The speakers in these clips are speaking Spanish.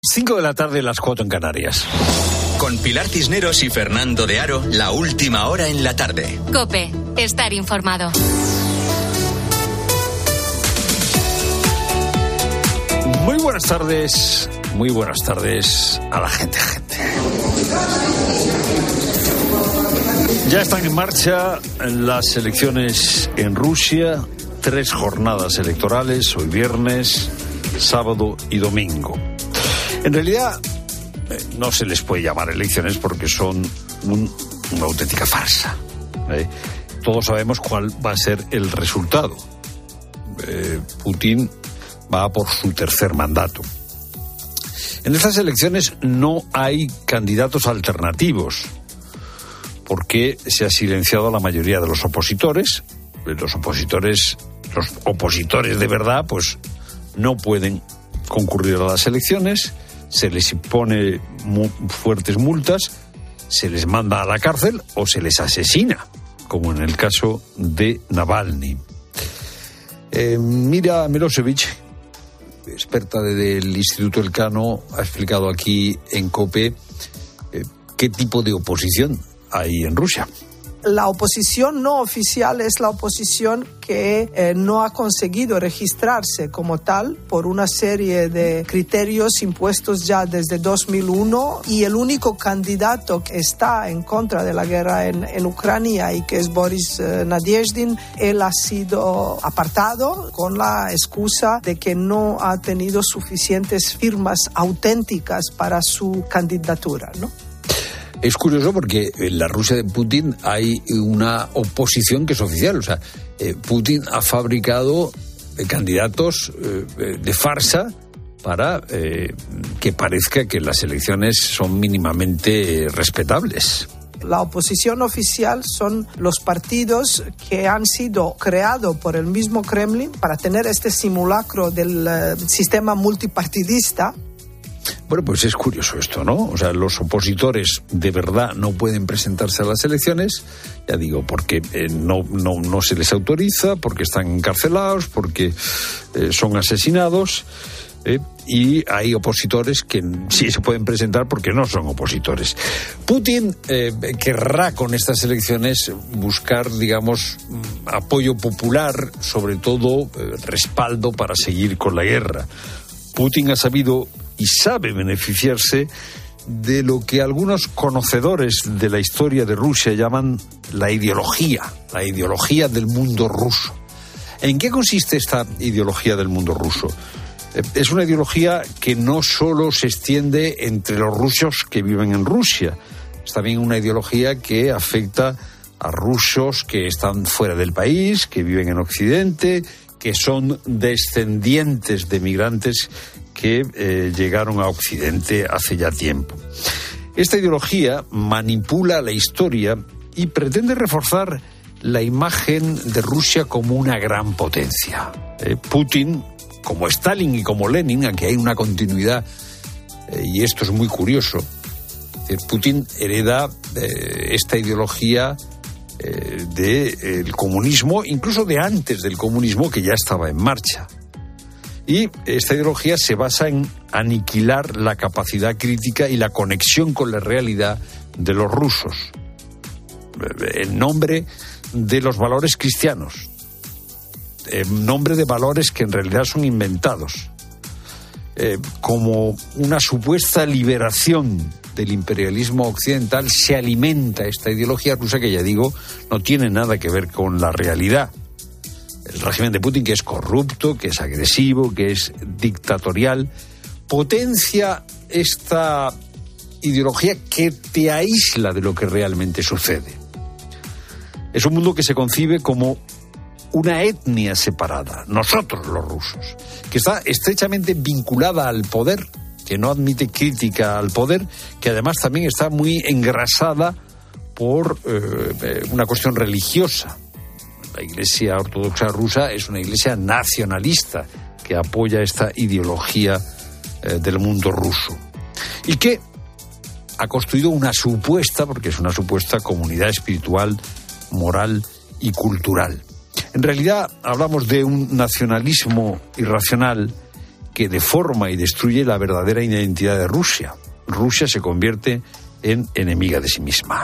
5 de la tarde, las 4 en Canarias. Con Pilar Cisneros y Fernando de Aro, la última hora en la tarde. COPE, estar informado. Muy buenas tardes a la gente. Ya están en marcha las elecciones en Rusia, 3 jornadas electorales, hoy viernes, sábado y domingo. En realidad no se les puede llamar elecciones porque son una auténtica farsa. Todos sabemos cuál va a ser el resultado. Putin va por su tercer mandato. En estas elecciones no hay candidatos alternativos porque se ha silenciado a la mayoría de los opositores. Los opositores de verdad, pues no pueden concurrir a las elecciones. Se les impone fuertes multas, se les manda a la cárcel o se les asesina, como en el caso de Navalny. Mira Milosevic, experta del Instituto Elcano, ha explicado aquí en COPE qué tipo de oposición hay en Rusia. La oposición no oficial es la oposición que no ha conseguido registrarse como tal por una serie de criterios impuestos ya desde 2001, y el único candidato que está en contra de la guerra en Ucrania, y que es Boris Nadezhdin, él ha sido apartado con la excusa de que no ha tenido suficientes firmas auténticas para su candidatura, ¿no? Es curioso porque en la Rusia de Putin hay una oposición que es oficial. O sea, Putin ha fabricado candidatos de farsa para que parezca que las elecciones son mínimamente respetables. La oposición oficial son los partidos que han sido creados por el mismo Kremlin para tener este simulacro del sistema multipartidista. Bueno, pues es curioso esto, ¿no? O sea, los opositores de verdad no pueden presentarse a las elecciones, ya digo, porque no se les autoriza, porque están encarcelados, porque son asesinados, y hay opositores que sí se pueden presentar porque no son opositores. Putin querrá con estas elecciones buscar, digamos, apoyo popular, sobre todo respaldo para seguir con la guerra. Putin ha sabido y sabe beneficiarse de lo que algunos conocedores de la historia de Rusia llaman la ideología del mundo ruso. ¿En qué consiste esta ideología del mundo ruso? Es una ideología que no solo se extiende entre los rusos que viven en Rusia, es también una ideología que afecta a rusos que están fuera del país, que viven en Occidente, que son descendientes de migrantes que llegaron a Occidente hace ya tiempo. Esta ideología manipula la historia y pretende reforzar la imagen de Rusia como una gran potencia. Putin, como Stalin y como Lenin, aquí hay una continuidad, y esto es muy curioso. Putin hereda esta ideología del comunismo, incluso de antes del comunismo, que ya estaba en marcha. Y esta ideología se basa en aniquilar la capacidad crítica y la conexión con la realidad de los rusos, en nombre de los valores cristianos, en nombre de valores que en realidad son inventados, como una supuesta liberación del imperialismo occidental. Se alimenta esta ideología rusa que, ya digo, no tiene nada que ver con la realidad. El régimen de Putin, que es corrupto, que es agresivo, que es dictatorial, potencia esta ideología que te aísla de lo que realmente sucede. Es un mundo que se concibe como una etnia separada, nosotros los rusos, que está estrechamente vinculada al poder, que no admite crítica al poder, que además también está muy engrasada por una cuestión religiosa. La Iglesia Ortodoxa rusa es una iglesia nacionalista que apoya esta ideología del mundo ruso y que ha construido una supuesta, porque es una supuesta, comunidad espiritual, moral y cultural. En realidad hablamos de un nacionalismo irracional que deforma y destruye la verdadera identidad de Rusia. Rusia se convierte en enemiga de sí misma.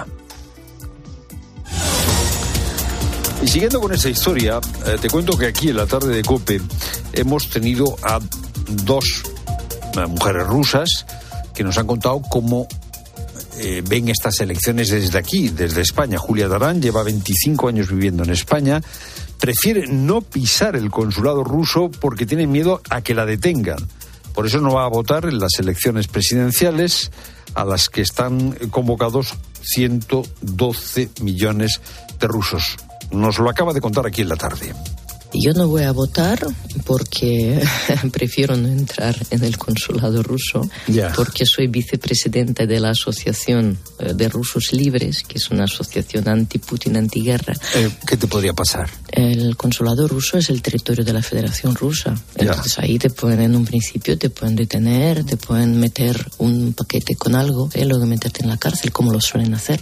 Y siguiendo con esta historia, te cuento que aquí en la tarde de COPE hemos tenido a dos mujeres rusas que nos han contado cómo ven estas elecciones desde aquí, desde España. Julia Darán lleva 25 años viviendo en España, prefiere no pisar el consulado ruso porque tiene miedo a que la detengan. Por eso no va a votar en las elecciones presidenciales a las que están convocados 112 millones de rusos. Nos lo acaba de contar aquí en la tarde. Yo no voy a votar porque prefiero no entrar en el consulado ruso, porque soy vicepresidenta de la Asociación de Rusos Libres, que es una asociación anti-Putin, anti-guerra. ¿Qué te podría pasar? El consulado ruso es el territorio de la Federación Rusa. Entonces ahí en un principio te pueden detener, te pueden meter un paquete con algo y luego meterte en la cárcel, como lo suelen hacer.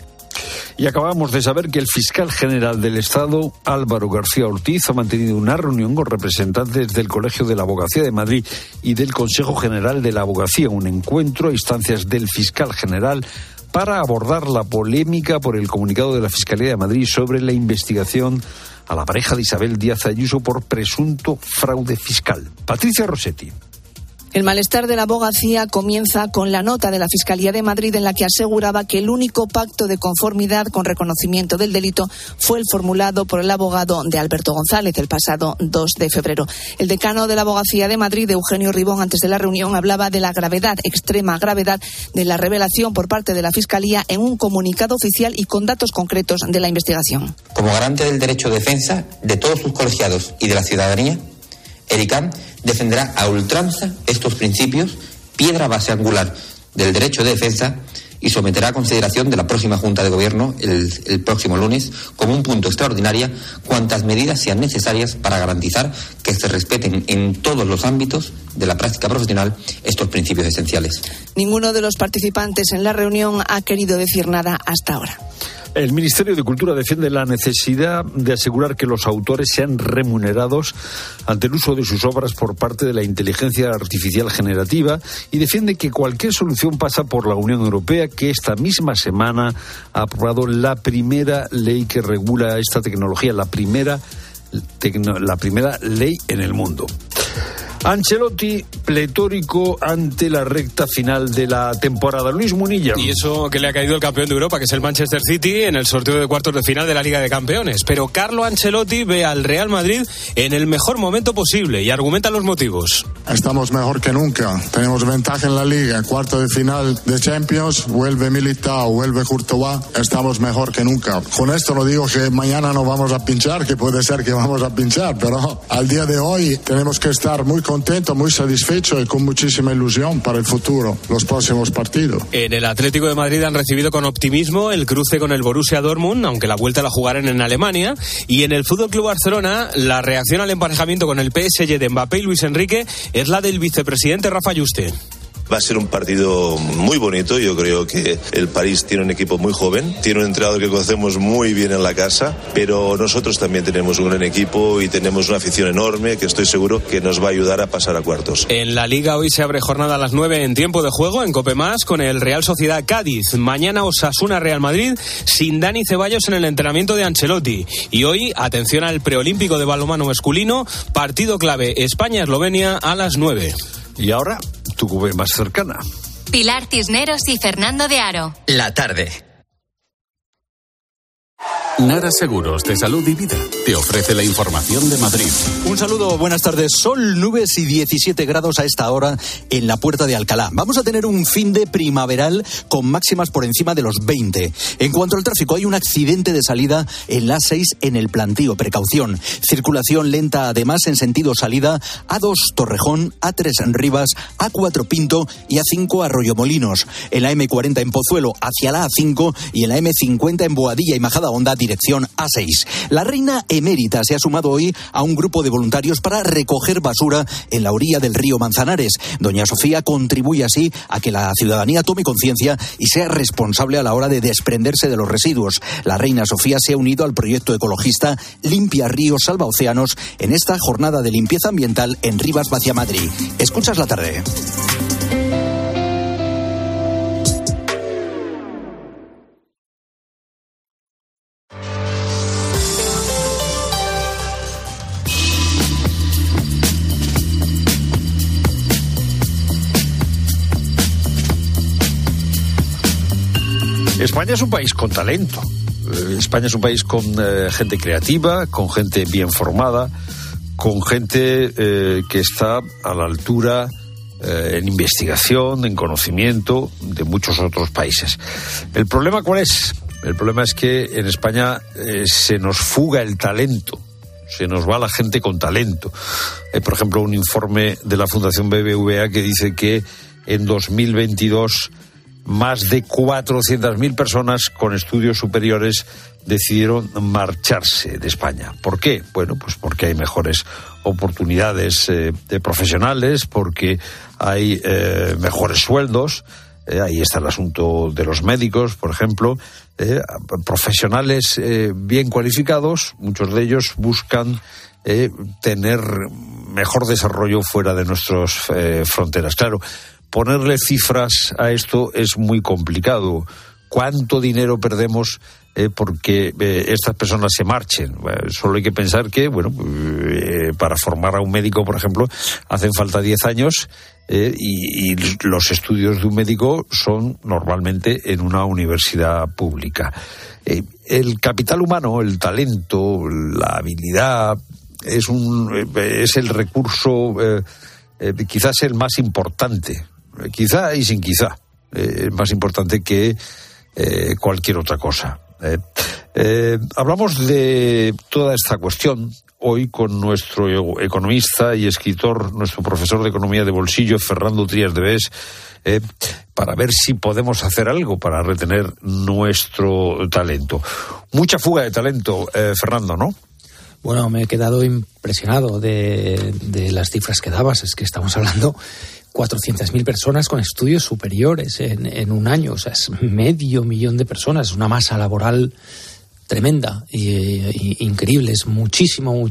Y acabamos de saber que el fiscal general del Estado, Álvaro García Ortiz, ha mantenido una reunión con representantes del Colegio de la Abogacía de Madrid y del Consejo General de la Abogacía, un encuentro a instancias del fiscal general para abordar la polémica por el comunicado de la Fiscalía de Madrid sobre la investigación a la pareja de Isabel Díaz Ayuso por presunto fraude fiscal. Patricia Rossetti. El malestar de la abogacía comienza con la nota de la Fiscalía de Madrid en la que aseguraba que el único pacto de conformidad con reconocimiento del delito fue el formulado por el abogado de Alberto González el pasado 2 de febrero. El decano de la Abogacía de Madrid, Eugenio Ribón, antes de la reunión hablaba de la gravedad, extrema gravedad, de la revelación por parte de la Fiscalía en un comunicado oficial y con datos concretos de la investigación. Como garante del derecho de defensa de todos sus colegiados y de la ciudadanía, el ICAM defenderá a ultranza estos principios, piedra base angular del derecho de defensa, y someterá a consideración de la próxima Junta de Gobierno el próximo lunes como un punto extraordinario cuantas medidas sean necesarias para garantizar que se respeten en todos los ámbitos de la práctica profesional estos principios esenciales. Ninguno de los participantes en la reunión ha querido decir nada hasta ahora. El Ministerio de Cultura defiende la necesidad de asegurar que los autores sean remunerados ante el uso de sus obras por parte de la inteligencia artificial generativa y defiende que cualquier solución pasa por la Unión Europea, que esta misma semana ha aprobado la primera ley que regula esta tecnología, la primera ley en el mundo. Ancelotti pletórico ante la recta final de la temporada. Luis Munilla. Y eso que le ha caído el campeón de Europa, que es el Manchester City, en el sorteo de cuartos de final de la Liga de Campeones. Pero Carlo Ancelotti ve al Real Madrid en el mejor momento posible y argumenta los motivos. Estamos mejor que nunca. Tenemos ventaja en la Liga. Cuarto de final de Champions. Vuelve Militao, vuelve Courtois. Estamos mejor que nunca. Con esto no digo que mañana no vamos a pinchar, que puede ser que vamos a pinchar, pero al día de hoy tenemos que estar muy contento, muy satisfecho y con muchísima ilusión para el futuro, los próximos partidos. En el Atlético de Madrid han recibido con optimismo el cruce con el Borussia Dortmund, aunque la vuelta la jugarán en Alemania. Y en el FC Barcelona, la reacción al emparejamiento con el PSG de Mbappé y Luis Enrique es la del vicepresidente Rafa Yuste. Va a ser un partido muy bonito. Yo creo que el París tiene un equipo muy joven, tiene un entrenador que conocemos muy bien en la casa, pero nosotros también tenemos un gran equipo y tenemos una afición enorme que estoy seguro que nos va a ayudar a pasar a cuartos. En la Liga hoy se abre jornada a las 9 en tiempo de juego en Cope Más con el Real Sociedad Cádiz. Mañana Osasuna Real Madrid sin Dani Ceballos en el entrenamiento de Ancelotti. Y hoy, atención al preolímpico de balonmano masculino, partido clave España-Eslovenia a las 9. Y ahora, tu Cope más cercana. Pilar Cisneros y Fernando de Aro. La tarde. Nara Seguros de Salud y Vida te ofrece la información de Madrid. Un saludo, buenas tardes. Sol, nubes y 17 grados a esta hora en la Puerta de Alcalá. Vamos a tener un fin de primaveral con máximas por encima de los 20. En cuanto al tráfico, hay un accidente de salida en la A6 en el Plantío. Precaución. Circulación lenta además en sentido salida A2 Torrejón, A3 Rivas, A4 Pinto y A5 Arroyomolinos. En la M40 en Pozuelo hacia la A5 y en la M50 en Boadilla y Majadahonda dirección A6. La Reina emérita se ha sumado hoy a un grupo de voluntarios para recoger basura en la orilla del río Manzanares. Doña Sofía contribuye así a que la ciudadanía tome conciencia y sea responsable a la hora de desprenderse de los residuos. La reina Sofía se ha unido al proyecto ecologista Limpia Ríos, Salva Océanos en esta jornada de limpieza ambiental en Rivas Vacia Madrid. Escuchas la tarde. España es un país con talento. España es un país con gente creativa, con gente bien formada, con gente que está a la altura en investigación, en conocimiento de muchos otros países. ¿El problema cuál es? El problema es que en España se nos fuga el talento, se nos va la gente con talento. Por ejemplo, un informe de la Fundación BBVA que dice que en 2022 más de 400.000 personas con estudios superiores decidieron marcharse de España. ¿Por qué? Bueno, pues porque hay mejores oportunidades profesionales, porque hay mejores sueldos. Ahí está el asunto de los médicos, por ejemplo. Profesionales bien cualificados, muchos de ellos buscan tener mejor desarrollo fuera de nuestras fronteras. Claro, ponerle cifras a esto es muy complicado. ¿Cuánto dinero perdemos porque estas personas se marchen? Solo hay que pensar que, para formar a un médico, por ejemplo, hacen falta 10 años y los estudios de un médico son normalmente en una universidad pública. El capital humano, el talento, la habilidad, es el recurso quizás el más importante. Quizá y sin quizá, más importante que cualquier otra cosa. Hablamos de toda esta cuestión hoy con nuestro economista y escritor, nuestro profesor de economía de bolsillo, Fernando Trías de Bes, para ver si podemos hacer algo para retener nuestro talento. Mucha fuga de talento, Fernando, ¿no? Bueno, me he quedado impresionado de las cifras que dabas. Es que estamos hablando 400.000 personas con estudios superiores en un año. O sea, es 500.000 de personas. Es una masa laboral tremenda y increíble. Es muchísimo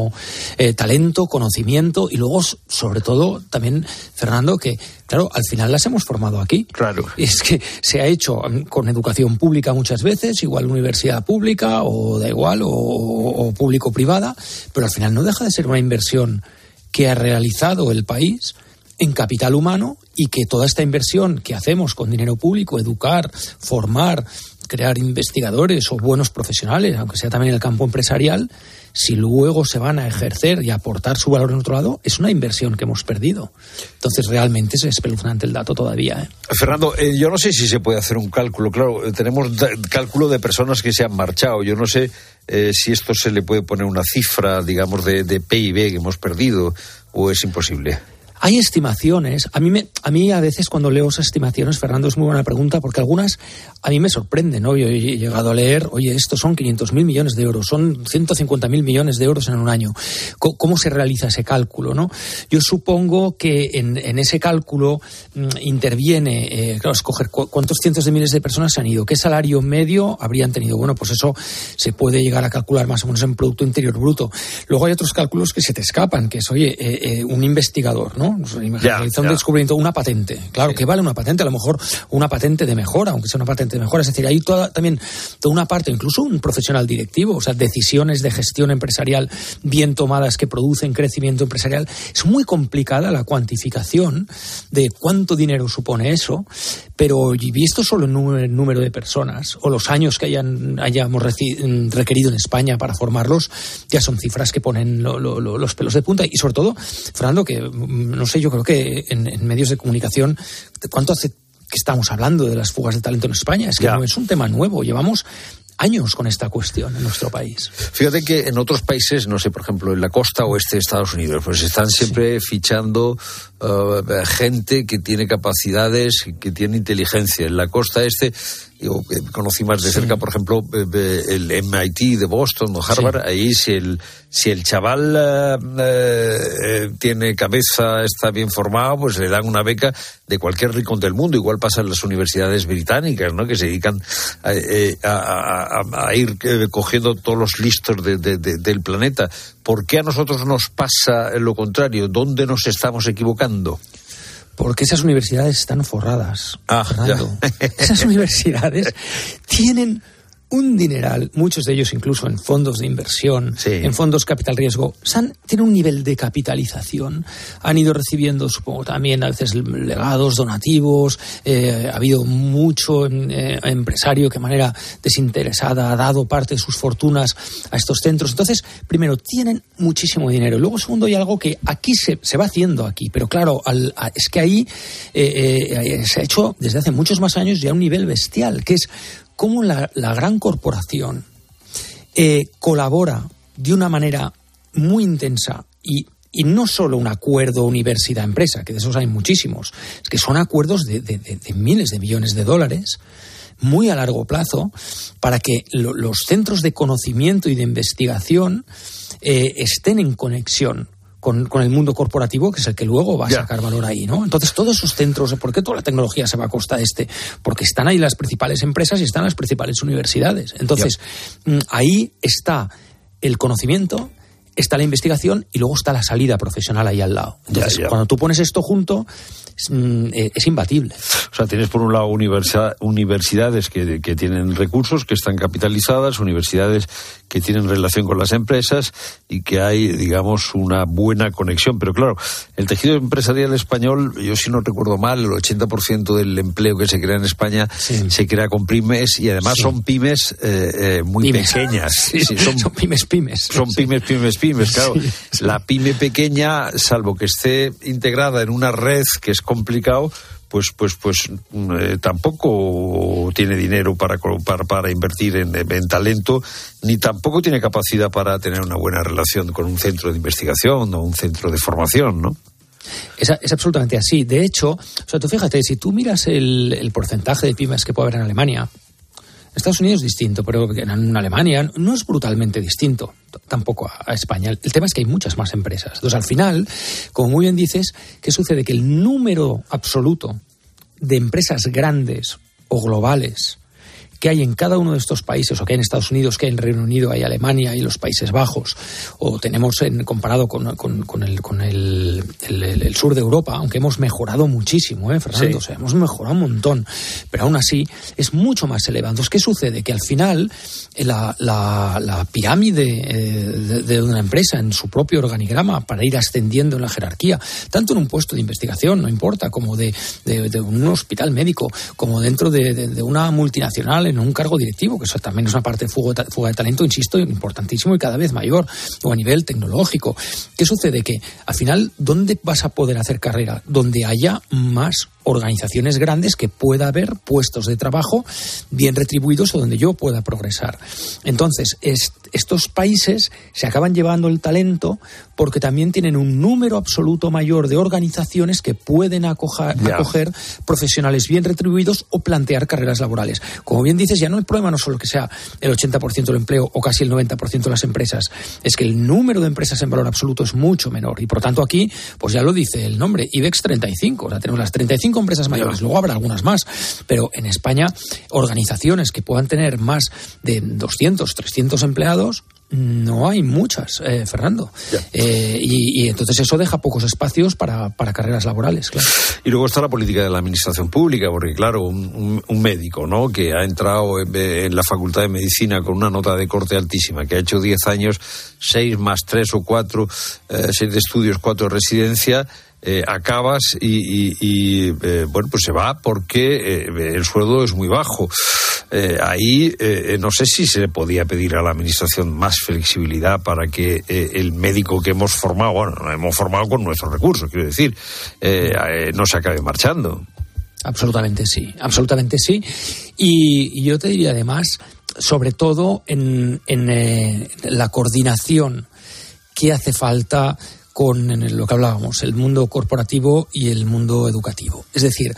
talento, conocimiento y luego, sobre todo, también, Fernando, que, claro, al final las hemos formado aquí. Claro. Y es que se ha hecho con educación pública muchas veces, igual universidad pública o da igual, o público-privada, pero al final no deja de ser una inversión que ha realizado el país en capital humano y que toda esta inversión que hacemos con dinero público, educar, formar, crear investigadores o buenos profesionales, aunque sea también en el campo empresarial, si luego se van a ejercer y a aportar su valor en otro lado, es una inversión que hemos perdido. Entonces, realmente es espeluznante el dato todavía. Fernando, yo no sé si se puede hacer un cálculo. Claro, tenemos cálculo de personas que se han marchado. Yo no sé si esto se le puede poner una cifra, digamos, de PIB que hemos perdido, o es imposible. Hay estimaciones. A mí a veces cuando leo esas estimaciones, Fernando, es muy buena pregunta, porque algunas a mí me sorprenden, ¿no? Yo he llegado a leer, oye, estos son 500.000 millones de euros, son 150.000 millones de euros en un año. ¿Cómo se realiza ese cálculo, no? Yo supongo que en ese cálculo interviene, claro, escoger cuántos cientos de miles de personas se han ido, qué salario medio habrían tenido. Bueno, pues eso se puede llegar a calcular más o menos en Producto Interior Bruto. Luego hay otros cálculos que se te escapan, que es, oye, un investigador, ¿no? Realiza un descubrimiento, una patente. Claro, que vale una patente, a lo mejor una patente de mejora, aunque sea una patente de mejora. Es decir, hay también toda una parte, incluso un profesional directivo, o sea, decisiones de gestión empresarial bien tomadas que producen crecimiento empresarial. Es muy complicada la cuantificación de cuánto dinero supone eso, pero visto solo el número de personas o los años que hayamos requerido en España para formarlos, ya son cifras que ponen los pelos de punta. Y sobre todo, Fernando, que no sé, yo creo que en medios de comunicación, ¿cuánto hace que estamos hablando de las fugas de talento en España? Es que no es un tema nuevo, llevamos años con esta cuestión en nuestro país. Fíjate que en otros países, no sé, por ejemplo, en la costa oeste de Estados Unidos, pues están siempre fichando gente que tiene capacidades, que tiene inteligencia. En la costa este, yo conocí más de cerca, por ejemplo, el MIT de Boston o Harvard. Ahí si el chaval tiene cabeza, está bien formado, pues le dan una beca de cualquier rincón del mundo. Igual pasa en las universidades británicas, ¿no? Que se dedican a ir cogiendo todos los listos del planeta. ¿Por qué a nosotros nos pasa lo contrario? ¿Dónde nos estamos equivocando? Porque esas universidades están forradas, Fernando. Esas universidades tienen un dineral, muchos de ellos incluso en fondos de inversión, en fondos capital riesgo, tienen un nivel de capitalización, han ido recibiendo, supongo, también a veces legados, donativos, ha habido mucho empresario que de manera desinteresada ha dado parte de sus fortunas a estos centros. Entonces, primero, tienen muchísimo dinero. Luego, segundo, hay algo que aquí se va haciendo aquí, pero claro, es que ahí se ha hecho desde hace muchos más años ya un nivel bestial, que es cómo la gran corporación colabora de una manera muy intensa y no solo un acuerdo universidad-empresa, que de esos hay muchísimos, es que son acuerdos de miles de millones de dólares muy a largo plazo para que los centros de conocimiento y de investigación estén en conexión con el mundo corporativo, que es el que luego va a sacar valor ahí, ¿no? Entonces, todos esos centros, ¿por qué toda la tecnología se va a costa este? Porque están ahí las principales empresas y están las principales universidades. Entonces, ahí está el conocimiento, está la investigación y luego está la salida profesional ahí al lado. Entonces, cuando tú pones esto junto, es imbatible. O sea, tienes por un lado universidades que tienen recursos, que están capitalizadas, universidades que tienen relación con las empresas y que hay, digamos, una buena conexión. Pero claro, el tejido empresarial español, yo si no recuerdo mal, el 80% del empleo que se crea en España se crea con pymes y además son pymes muy pequeñas. Son pymes. Son pymes, claro. La pyme pequeña, salvo que esté integrada en una red que es complicado, pues tampoco tiene dinero para invertir en talento, ni tampoco tiene capacidad para tener una buena relación con un centro de investigación o un centro de formación, ¿no? Es absolutamente así. De hecho, o sea, tú fíjate, si tú miras el porcentaje de pymes que puede haber en Alemania, Estados Unidos es distinto, pero en Alemania no es brutalmente distinto, tampoco a España. El tema es que hay muchas más empresas. Entonces, al final, como muy bien dices, ¿qué sucede? Que el número absoluto de empresas grandes o globales que hay en cada uno de estos países, o que hay en Estados Unidos, que hay en Reino Unido, hay Alemania, hay los Países Bajos, o tenemos comparado con el sur de Europa, aunque hemos mejorado muchísimo, Fernando, o sea, hemos mejorado un montón, pero aún así es mucho más elevado. Entonces, ¿qué sucede? Que al final la pirámide de una empresa en su propio organigrama para ir ascendiendo en la jerarquía, tanto en un puesto de investigación, no importa, como de un hospital médico, como dentro de una multinacional en un cargo directivo, que eso también es una parte de fuga de talento, insisto, importantísimo y cada vez mayor, o a nivel tecnológico. ¿Qué sucede? Que al final, ¿dónde vas a poder hacer carrera? Donde haya más organizaciones grandes, que pueda haber puestos de trabajo bien retribuidos o donde yo pueda progresar. Entonces, estos países se acaban llevando el talento porque también tienen un número absoluto mayor de organizaciones que pueden acoger profesionales bien retribuidos o plantear carreras laborales. Como bien dices, ya no el problema no solo que sea el 80% del empleo o casi el 90% de las empresas, es que el número de empresas en valor absoluto es mucho menor y por tanto aquí, pues ya lo dice el nombre, IBEX 35, o sea, tenemos las 35 empresas mayores, luego habrá algunas más, pero en España organizaciones que puedan tener más de 200, 300 empleados no hay muchas, Fernando. Y entonces eso deja pocos espacios para carreras laborales, claro. Y luego está la política de la administración pública, porque claro, un médico, ¿no?, que ha entrado en la Facultad de Medicina con una nota de corte altísima, que ha hecho 10 años, 6 más 3 o 4, 6 de estudios, 4 de residencia, acabas y bueno, pues se va porque el sueldo es muy bajo. Ahí no sé si se le podía pedir a la administración más flexibilidad para que el médico que hemos formado, bueno, hemos formado con nuestros recursos, quiero decir, no se acabe marchando. Absolutamente sí. Y yo te diría además, sobre todo en la coordinación que hace falta con lo que hablábamos, el mundo corporativo y el mundo educativo. Es decir,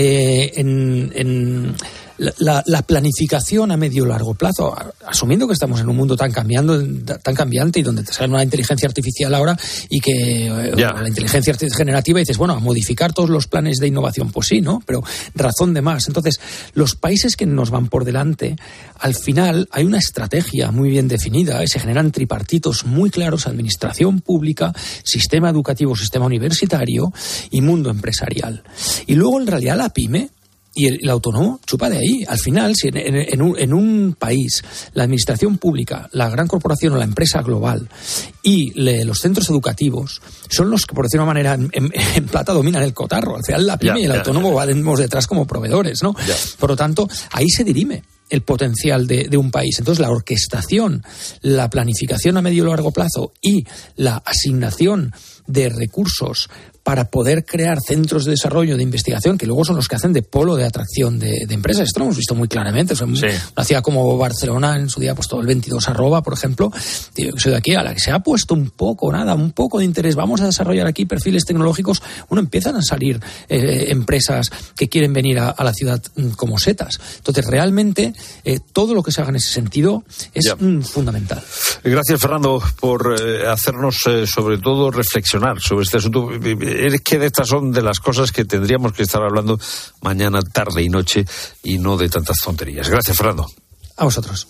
la planificación a medio y largo plazo, asumiendo que estamos en un mundo tan cambiante y donde te sale una inteligencia artificial ahora y que la inteligencia generativa, y dices, bueno, a modificar todos los planes de innovación, pues sí, ¿no? Pero razón de más. Entonces, los países que nos van por delante, al final hay una estrategia muy bien definida, se generan tripartitos muy claros: administración pública, sistema educativo, sistema universitario y mundo empresarial. Y luego, en realidad, la pyme y el autónomo chupa de ahí. Al final, si en un país la administración pública, la gran corporación o la empresa global y los centros educativos son los que, por decir una manera, en plata dominan el cotarro. Al final, la pyme y el autónomo vamos detrás como proveedores, ¿no? Por lo tanto, ahí se dirime el potencial de un país. Entonces, la orquestación, la planificación a medio y largo plazo y la asignación de recursos para poder crear centros de desarrollo, de investigación, que luego son los que hacen de polo de atracción de empresas. Esto lo hemos visto muy claramente. O sea, una ciudad como Barcelona, en su día, pues todo el 22@, por ejemplo, yo que soy de aquí, a la que se ha puesto un poco de interés, vamos a desarrollar aquí perfiles tecnológicos, empiezan a salir empresas que quieren venir a la ciudad como setas. Entonces, realmente, todo lo que se haga en ese sentido es fundamental. Gracias, Fernando, por hacernos, sobre todo, reflexionar sobre este asunto. Es que estas son de las cosas que tendríamos que estar hablando mañana, tarde y noche, y no de tantas tonterías. Gracias, Fernando. A vosotros.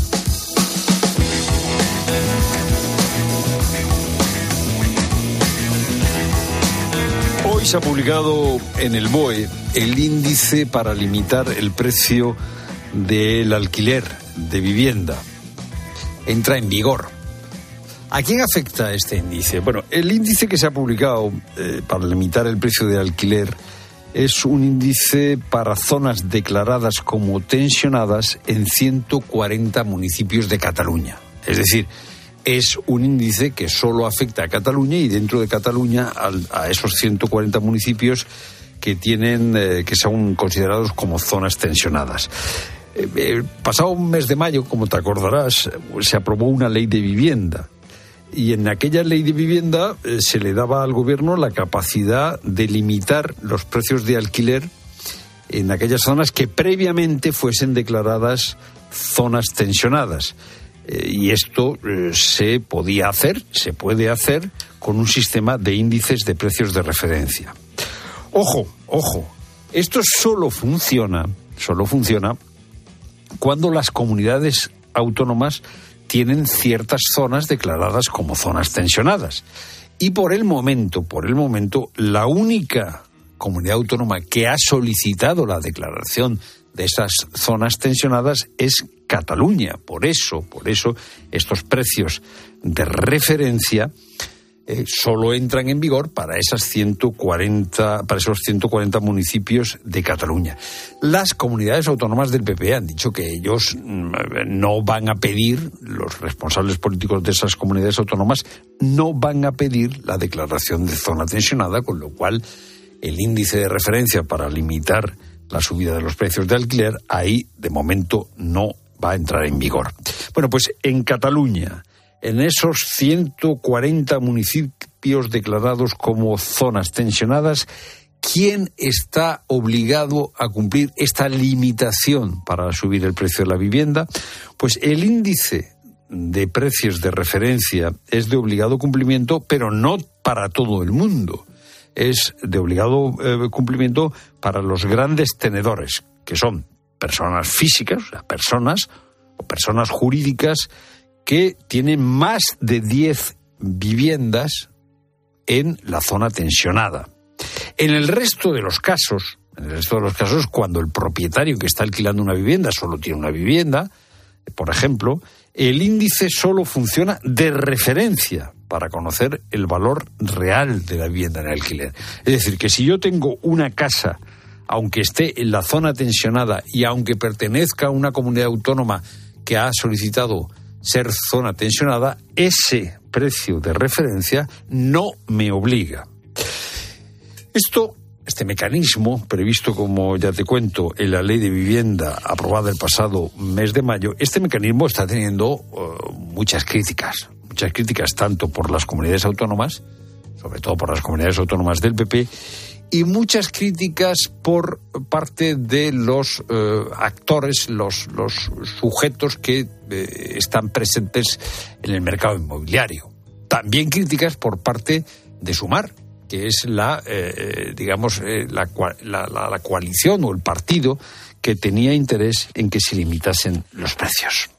Hoy se ha publicado en el BOE el índice para limitar el precio del alquiler de vivienda. Entra en vigor. ¿A quién afecta este índice? Bueno, el índice que se ha publicado para limitar el precio de alquiler es un índice para zonas declaradas como tensionadas en 140 municipios de Cataluña. Es decir, es un índice que solo afecta a Cataluña y dentro de Cataluña a esos 140 municipios que son considerados como zonas tensionadas. Pasado un mes de mayo, como te acordarás, se aprobó una ley de vivienda. Y en aquella ley de vivienda se le daba al gobierno la capacidad de limitar los precios de alquiler en aquellas zonas que previamente fuesen declaradas zonas tensionadas. Y esto se puede hacer con un sistema de índices de precios de referencia. Ojo, esto solo funciona cuando las comunidades autónomas tienen ciertas zonas declaradas como zonas tensionadas. Y por el momento, la única comunidad autónoma que ha solicitado la declaración de esas zonas tensionadas es Cataluña. Por eso estos precios de referencia solo entran en vigor para esos 140 municipios de Cataluña. Las comunidades autónomas del PP han dicho que ellos no van a pedir, los responsables políticos de esas comunidades autónomas no van a pedir la declaración de zona tensionada, con lo cual el índice de referencia para limitar la subida de los precios de alquiler ahí de momento no va a entrar en vigor. Bueno, pues en Cataluña, en esos 140 municipios declarados como zonas tensionadas, ¿quién está obligado a cumplir esta limitación para subir el precio de la vivienda? Pues el índice de precios de referencia es de obligado cumplimiento, pero no para todo el mundo. Es de obligado cumplimiento para los grandes tenedores, que son personas físicas, o sea, personas jurídicas que tienen más de 10 viviendas en la zona tensionada. En el resto de los casos, cuando el propietario que está alquilando una vivienda solo tiene una vivienda, por ejemplo, el índice solo funciona de referencia para conocer el valor real de la vivienda en alquiler. Es decir, que si yo tengo una casa, aunque esté en la zona tensionada y aunque pertenezca a una comunidad autónoma que ha solicitado ser zona tensionada, ese precio de referencia no me obliga. Este mecanismo, previsto, como ya te cuento, en la Ley de Vivienda aprobada el pasado mes de mayo, este mecanismo está teniendo muchas críticas tanto por las comunidades autónomas sobre todo por las comunidades autónomas del PP, y muchas críticas por parte de los actores, los sujetos que están presentes en el mercado inmobiliario. También críticas por parte de Sumar, que es la coalición o el partido que tenía interés en que se limitasen los precios.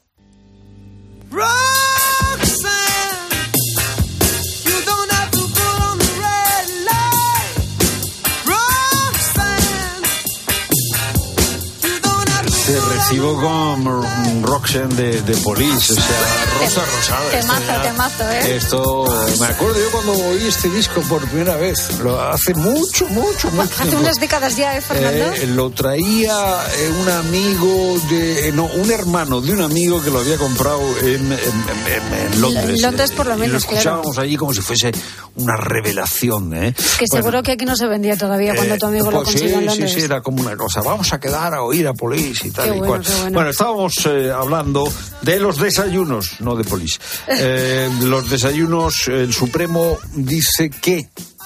Te recibo con Roxanne de Police, o sea, Rosa Rosada. Temazo, Esto, me acuerdo yo cuando oí este disco por primera vez, hace mucho tiempo. Hace unas décadas ya, Fernando. Lo traía un amigo, un hermano de un amigo que lo había comprado en Londres. En Londres por lo menos, y lo escuchábamos allí como si fuese una revelación. Que seguro que aquí no se vendía todavía cuando tu amigo lo consiguió en Londres. Sí, era como una cosa, vamos a quedar a oír a Police y tal. Qué bueno. Bueno, estábamos hablando de los desayunos, no de Police. Los desayunos, el Supremo dice que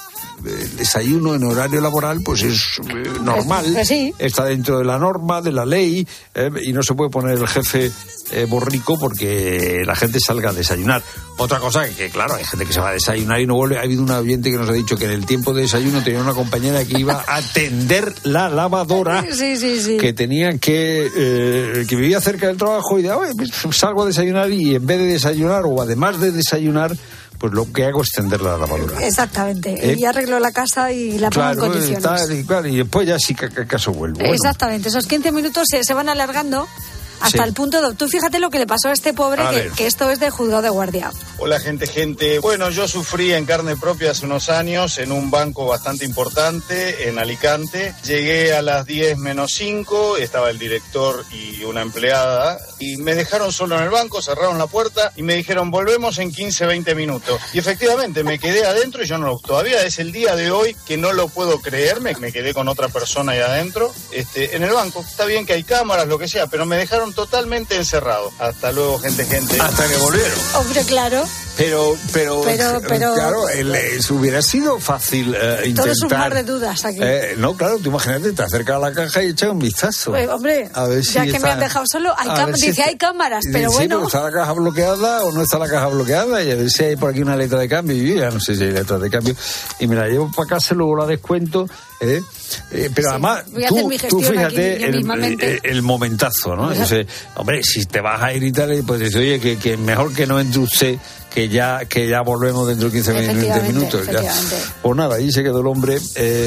el desayuno en horario laboral pues es normal, pues sí. Está dentro de la norma, de la ley, y no se puede poner el jefe borrico porque la gente salga a desayunar. Otra cosa que claro, hay gente que se va a desayunar y no vuelve. Ha habido un oyente que nos ha dicho que en el tiempo de desayuno tenía una compañera que iba a tender la lavadora. Sí. Que tenía que vivía cerca del trabajo y de pues salgo a desayunar, y en vez de desayunar o además de desayunar, pues lo que hago es tender la lavadora. Exactamente. Y arreglo la casa y la pongo en condiciones. Y después ya sí que acaso vuelvo. Exactamente. Esos 15 minutos se van alargando hasta el punto de... Tú fíjate lo que le pasó a este pobre, que esto es de juzgado de guardia. Hola, gente. Bueno, yo sufrí en carne propia hace unos años en un banco bastante importante en Alicante. Llegué a las 10 menos 5, estaba el director y una empleada, y me dejaron solo en el banco, cerraron la puerta y me dijeron, volvemos en 15, 20 minutos. Y efectivamente, me quedé adentro y yo todavía es el día de hoy que no lo puedo creer, me quedé con otra persona ahí adentro, en el banco. Está bien que hay cámaras, lo que sea, pero me dejaron totalmente encerrado. Hasta luego, gente. Hasta que volvieron. Hombre, claro. Pero claro, hubiera sido fácil intentar... Todo es un mar de dudas aquí. No, claro, tú imagínate, te acercas a la caja y echas un vistazo. Hombre, a ver ya que me han dejado solo, hay cámaras, pero bueno... ¿Está la caja bloqueada o no está la caja bloqueada? Y a ver si hay por aquí una letra de cambio. Y yo ya no sé si hay letra de cambio. Y me la llevo para casa, luego la descuento... pero además, tú fíjate el momentazo, ¿no? Entonces, hombre, si te vas a ir y tal, pues dices, oye, que mejor que no entre usted, que ya volvemos dentro de 15 20 minutos. Ya. Pues nada, ahí se quedó el hombre.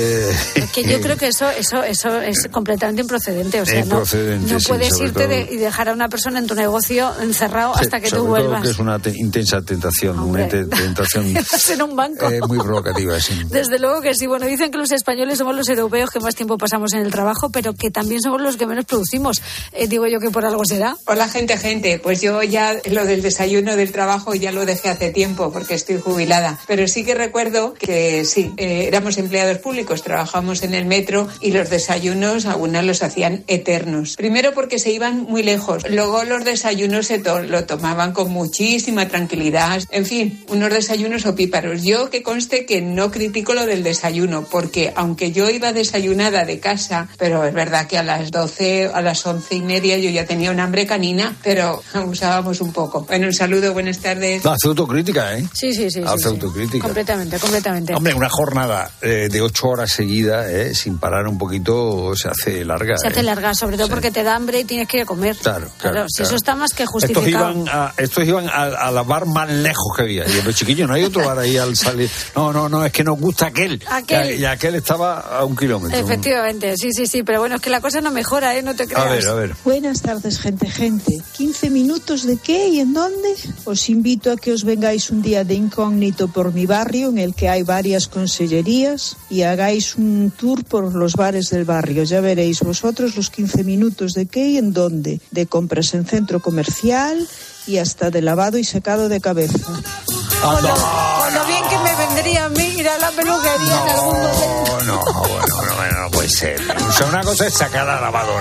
Es que yo creo que eso es completamente improcedente. O sea, no puedes irte y dejar a una persona en tu negocio encerrado hasta que tú vuelvas. Que es una intensa tentación, hombre. Una tentación en un banco. Muy provocativa, sí. Desde luego que sí. Bueno, dicen que los españoles somos los europeos que más tiempo pasamos en el trabajo, pero que también somos los que menos producimos. Digo yo que por algo será. Hola, gente. Pues yo ya lo del desayuno del trabajo ya lo dejé hace tiempo porque estoy jubilada, pero sí que recuerdo que sí, éramos empleados públicos, trabajamos en el metro y los desayunos algunos los hacían eternos. Primero porque se iban muy lejos, luego los desayunos lo tomaban con muchísima tranquilidad, en fin, unos desayunos opíparos. Yo que conste que no critico lo del desayuno, porque aunque yo iba desayunada de casa, pero es verdad que a las 12, a las 11:30 yo ya tenía un hambre canina, pero abusábamos un poco. Bueno, un saludo, buenas tardes. Autocrítica, ¿eh? Sí. Hace autocrítica. Completamente. Hombre, una jornada de 8 horas seguidas, sin parar un poquito, se hace larga. Se hace larga, sobre todo porque te da hambre y tienes que ir a comer. Claro. Si eso está más que justificado. Estos iban a la bar más lejos que había. Y yo, chiquillo, no hay otro bar ahí al salir. No, es que nos gusta aquel. Y aquel estaba a 1 kilómetro. Efectivamente, sí. Pero bueno, es que la cosa no mejora, no te creas. A ver. Buenas tardes, gente. 15 minutos de qué y en dónde. Os invito a que os vengáis un día de incógnito por mi barrio, en el que hay varias consellerías, y hagáis un tour por los bares del barrio. Ya veréis vosotros los 15 minutos de qué y en dónde. De compras en centro comercial y hasta de lavado y secado de cabeza. Con lo bien que me vendría a mí ir a la peluquería en algún momento. No puede ser. O sea, una cosa es sacar la lavadora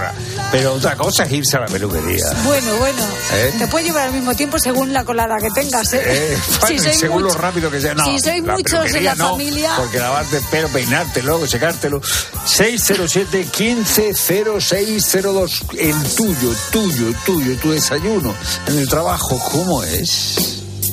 Pero otra cosa es irse a la peluquería. Bueno. Te puede llevar al mismo tiempo según la colada que tengas, según lo rápido que sea. No, si sois muchos en la familia. Porque lavarte el pelo, peinarte luego, secártelo. 607-150602. El tuyo, tu desayuno en el trabajo, ¿cómo es?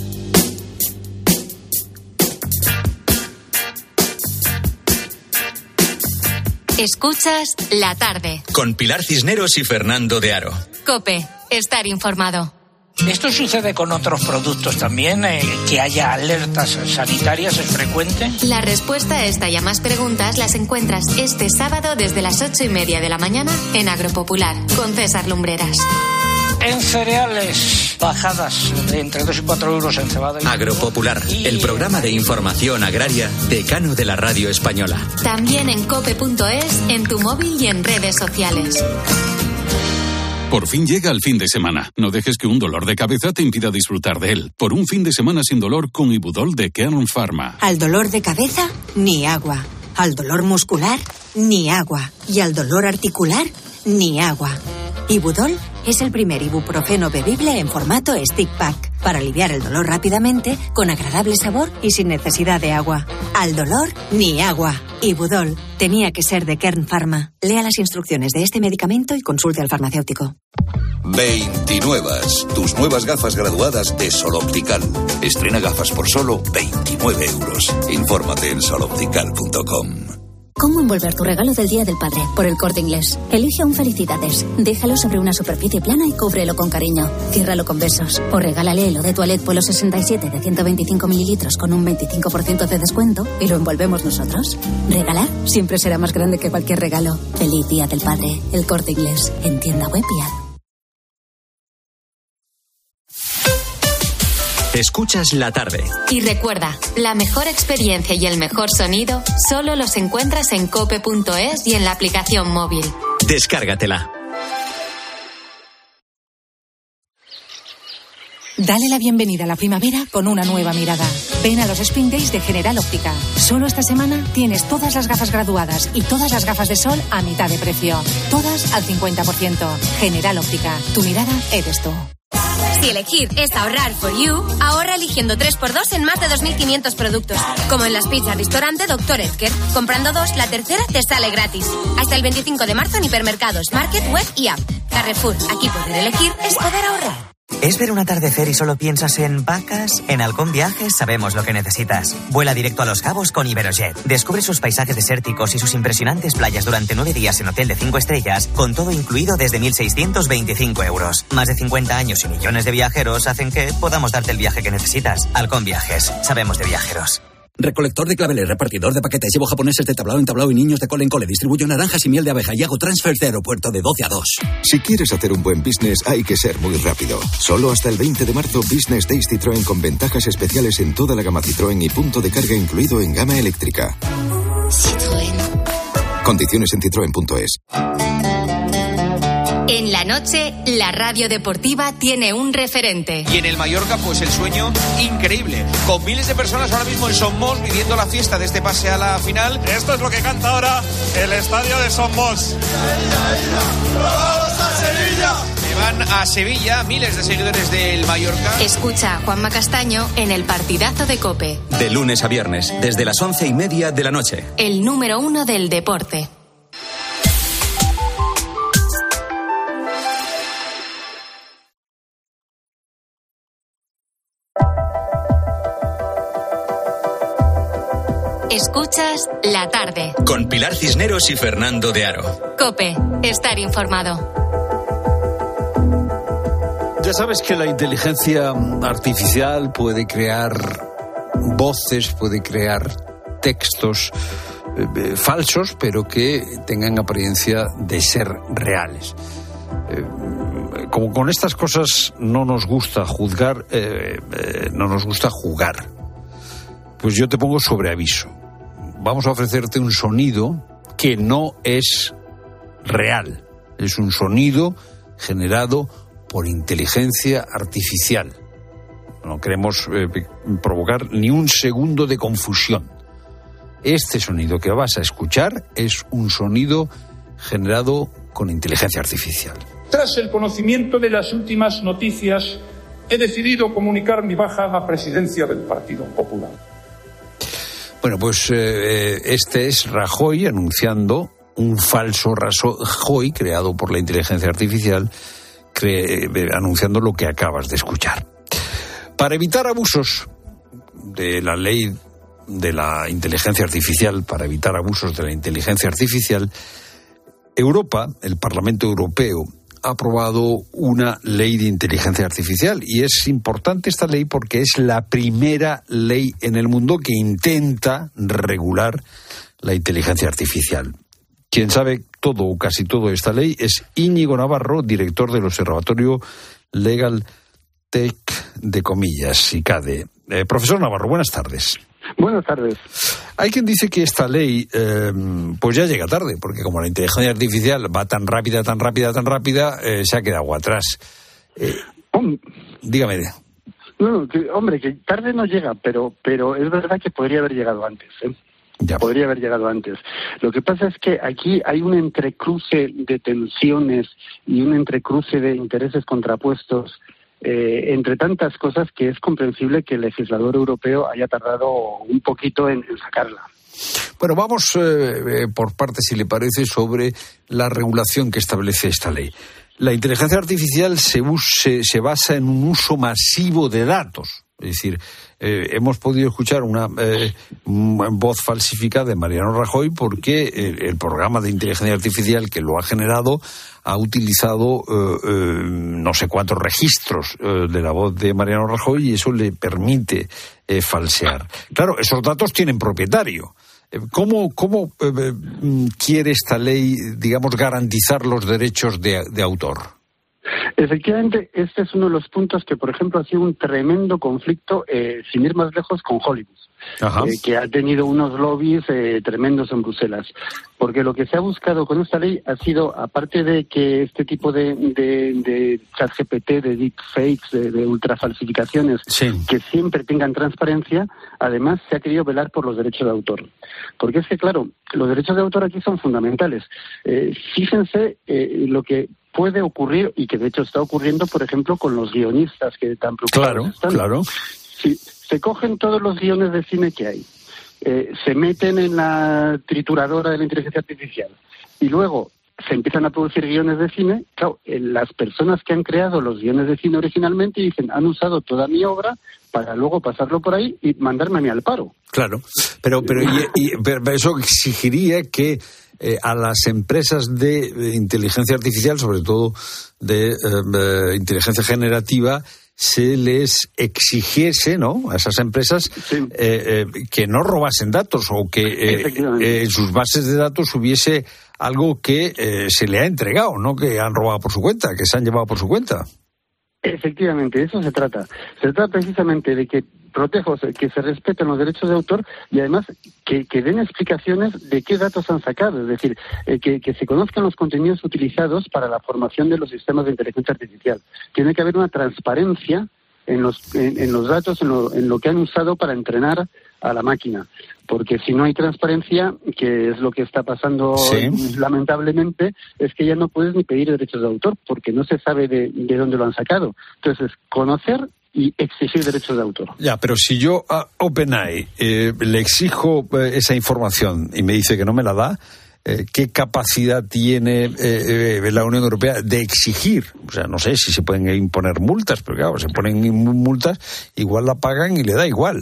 Escuchas La Tarde. Con Pilar Cisneros y Fernando de Aro. COPE. Estar informado. ¿Esto sucede con otros productos también? ¿Que haya alertas sanitarias es frecuente? La respuesta a esta y a más preguntas las encuentras este sábado desde las 8:30 de la mañana en Agropopular, con César Lumbreras. En cereales, bajadas de entre 2 y 4 euros en cebada. Agropopular, el programa de información agraria decano de la radio española. También en cope.es, en tu móvil y en redes sociales. Por fin llega el fin de semana. No dejes que un dolor de cabeza te impida disfrutar de él. Por un fin de semana sin dolor con Ibudol de Kern Pharma. Al dolor de cabeza, ni agua. Al dolor muscular, ni agua. Y al dolor articular, ni agua. Ibudol es el primer ibuprofeno bebible en formato stick pack para aliviar el dolor rápidamente, con agradable sabor y sin necesidad de agua. Al dolor, ni agua. Ibudol tenía que ser de Kern Pharma. Lea las instrucciones de este medicamento y consulte al farmacéutico. 29. Tus nuevas gafas graduadas de Sol Optical. Estrena gafas por solo 29 euros. Infórmate en soloptical.com. ¿Cómo envolver tu regalo del Día del Padre? Por El Corte Inglés. Elige un Felicidades. Déjalo sobre una superficie plana y cúbrelo con cariño. Ciérralo con besos. O regálale el eau de toilette Polo 67 de 125 mililitros con un 25% de descuento y lo envolvemos nosotros. Regalar siempre será más grande que cualquier regalo. Feliz Día del Padre. El Corte Inglés. En tienda web y app. Escuchas La Tarde. Y recuerda, la mejor experiencia y el mejor sonido solo los encuentras en cope.es y en la aplicación móvil. Descárgatela. Dale la bienvenida a la primavera con una nueva mirada. Ven a los Spring Days de General Óptica. Solo esta semana tienes todas las gafas graduadas y todas las gafas de sol a mitad de precio. Todas al 50%. General Óptica. Tu mirada eres tú. Si elegir es ahorrar for you, ahorra eligiendo 3x2 en más de 2.500 productos. Como en las pizzas restaurante Dr. Edgar. Comprando 2, la tercera te sale gratis. Hasta el 25 de marzo en hipermercados, market, web y app. Carrefour, aquí poder elegir es poder ahorrar. ¿Es ver un atardecer y solo piensas en vacas? En Halcón Viajes sabemos lo que necesitas. Vuela directo a Los Cabos con Iberojet. Descubre sus paisajes desérticos y sus impresionantes playas durante 9 días en hotel de 5 estrellas, con todo incluido desde 1.625 euros. Más de 50 años y millones de viajeros hacen que podamos darte el viaje que necesitas. Halcón Viajes. Sabemos de viajeros. Recolector de claveles, repartidor de paquetes, llevo japoneses de tablao en tablao y niños de cole en cole, distribuyo naranjas y miel de abeja y hago transfers de aeropuerto de 12 a 2. Si quieres hacer un buen business hay que ser muy rápido. Solo hasta el 20 de marzo Business Days Citroën con ventajas especiales en toda la gama Citroën y punto de carga incluido en gama eléctrica. Citroën. Condiciones en citroen.es. En la noche, la radio deportiva tiene un referente. Y en el Mallorca, pues el sueño increíble. Con miles de personas ahora mismo en Somos viviendo la fiesta de este pase a la final. Esto es lo que canta ahora el estadio de Somos. ¡Vamos a Sevilla! Se van a Sevilla miles de seguidores del Mallorca. Escucha a Juanma Castaño en el partidazo de COPE. De lunes a viernes, desde las 11:30 de la noche. El número 1 del deporte. Escuchas La Tarde. Con Pilar Cisneros y Fernando de Aro. COPE. Estar informado. Ya sabes que la inteligencia artificial puede crear voces, puede crear textos falsos, pero que tengan apariencia de ser reales. Como con estas cosas no nos gusta juzgar, no nos gusta jugar, pues yo te pongo sobre aviso. Vamos a ofrecerte un sonido que no es real. Es un sonido generado por inteligencia artificial. No queremos provocar ni un segundo de confusión. Este sonido que vas a escuchar es un sonido generado con inteligencia artificial. Tras el conocimiento de las últimas noticias, he decidido comunicar mi baja a la presidencia del Partido Popular. Bueno, pues este es Rajoy anunciando un falso Rajoy creado por la inteligencia artificial, anunciando lo que acabas de escuchar. Para evitar abusos de la ley de la inteligencia artificial, Europa, el Parlamento Europeo, ha aprobado una ley de inteligencia artificial, y es importante esta ley porque es la primera ley en el mundo que intenta regular la inteligencia artificial. Quien sabe todo o casi todo de esta ley es Íñigo Navarro, director del Observatorio Legal Tech de comillas, ICADE. Profesor Navarro, buenas tardes. Buenas tardes. Hay quien dice que esta ley pues ya llega tarde, porque como la inteligencia artificial va tan rápida, se ha quedado atrás. Dígame. No, que tarde no llega, pero es verdad que podría haber llegado antes, Ya. Podría haber llegado antes. Lo que pasa es que aquí hay un entrecruce de tensiones y un entrecruce de intereses contrapuestos entre tantas cosas, que es comprensible que el legislador europeo haya tardado un poquito en sacarla. Bueno, vamos por partes, si le parece, sobre la regulación que establece esta ley. La inteligencia artificial se basa en un uso masivo de datos. Es decir, hemos podido escuchar una voz falsificada de Mariano Rajoy porque el programa de inteligencia artificial que lo ha generado ha utilizado no sé cuántos registros de la voz de Mariano Rajoy, y eso le permite falsear. Claro, esos datos tienen propietario. ¿Cómo quiere esta ley, digamos, garantizar los derechos de autor? Efectivamente, este es uno de los puntos que, por ejemplo, ha sido un tremendo conflicto, sin ir más lejos, con Hollywood, que ha tenido unos lobbies tremendos en Bruselas. Porque lo que se ha buscado con esta ley ha sido, aparte de que este tipo de ChatGPT, de deepfakes, de ultrafalsificaciones, que siempre tengan transparencia, además se ha querido velar por los derechos de autor. Porque es que, claro, los derechos de autor aquí son fundamentales. Fíjense lo que puede ocurrir, y que de hecho está ocurriendo, por ejemplo, con los guionistas que tan preocupados están. Claro. Si se cogen todos los guiones de cine que hay, se meten en la trituradora de la inteligencia artificial y luego se empiezan a producir guiones de cine, claro, las personas que han creado los guiones de cine originalmente dicen, han usado toda mi obra para luego pasarlo por ahí y mandarme a mí al paro. Claro, pero eso exigiría que a las empresas de inteligencia artificial, sobre todo de inteligencia generativa, se les exigiese, ¿no?, a esas empresas que no robasen datos, o que en sus bases de datos hubiese algo que se le ha entregado, no que han robado por su cuenta, que se han llevado por su cuenta. Efectivamente, de eso se trata. Se trata precisamente de que que se respeten los derechos de autor, y además que den explicaciones de qué datos han sacado. Es decir, que se conozcan los contenidos utilizados para la formación de los sistemas de inteligencia artificial. Tiene que haber una transparencia en los datos, en lo que han usado para entrenar a la máquina. Porque si no hay transparencia, que es lo que está pasando lamentablemente, es que ya no puedes ni pedir derechos de autor, porque no se sabe de dónde lo han sacado. Entonces, conocer y exigir derechos de autor. Ya, pero si yo a OpenAI le exijo esa información y me dice que no me la da, ¿qué capacidad tiene la Unión Europea de exigir? O sea, no sé si se pueden imponer multas, pero claro, se ponen multas, igual la pagan y le da igual.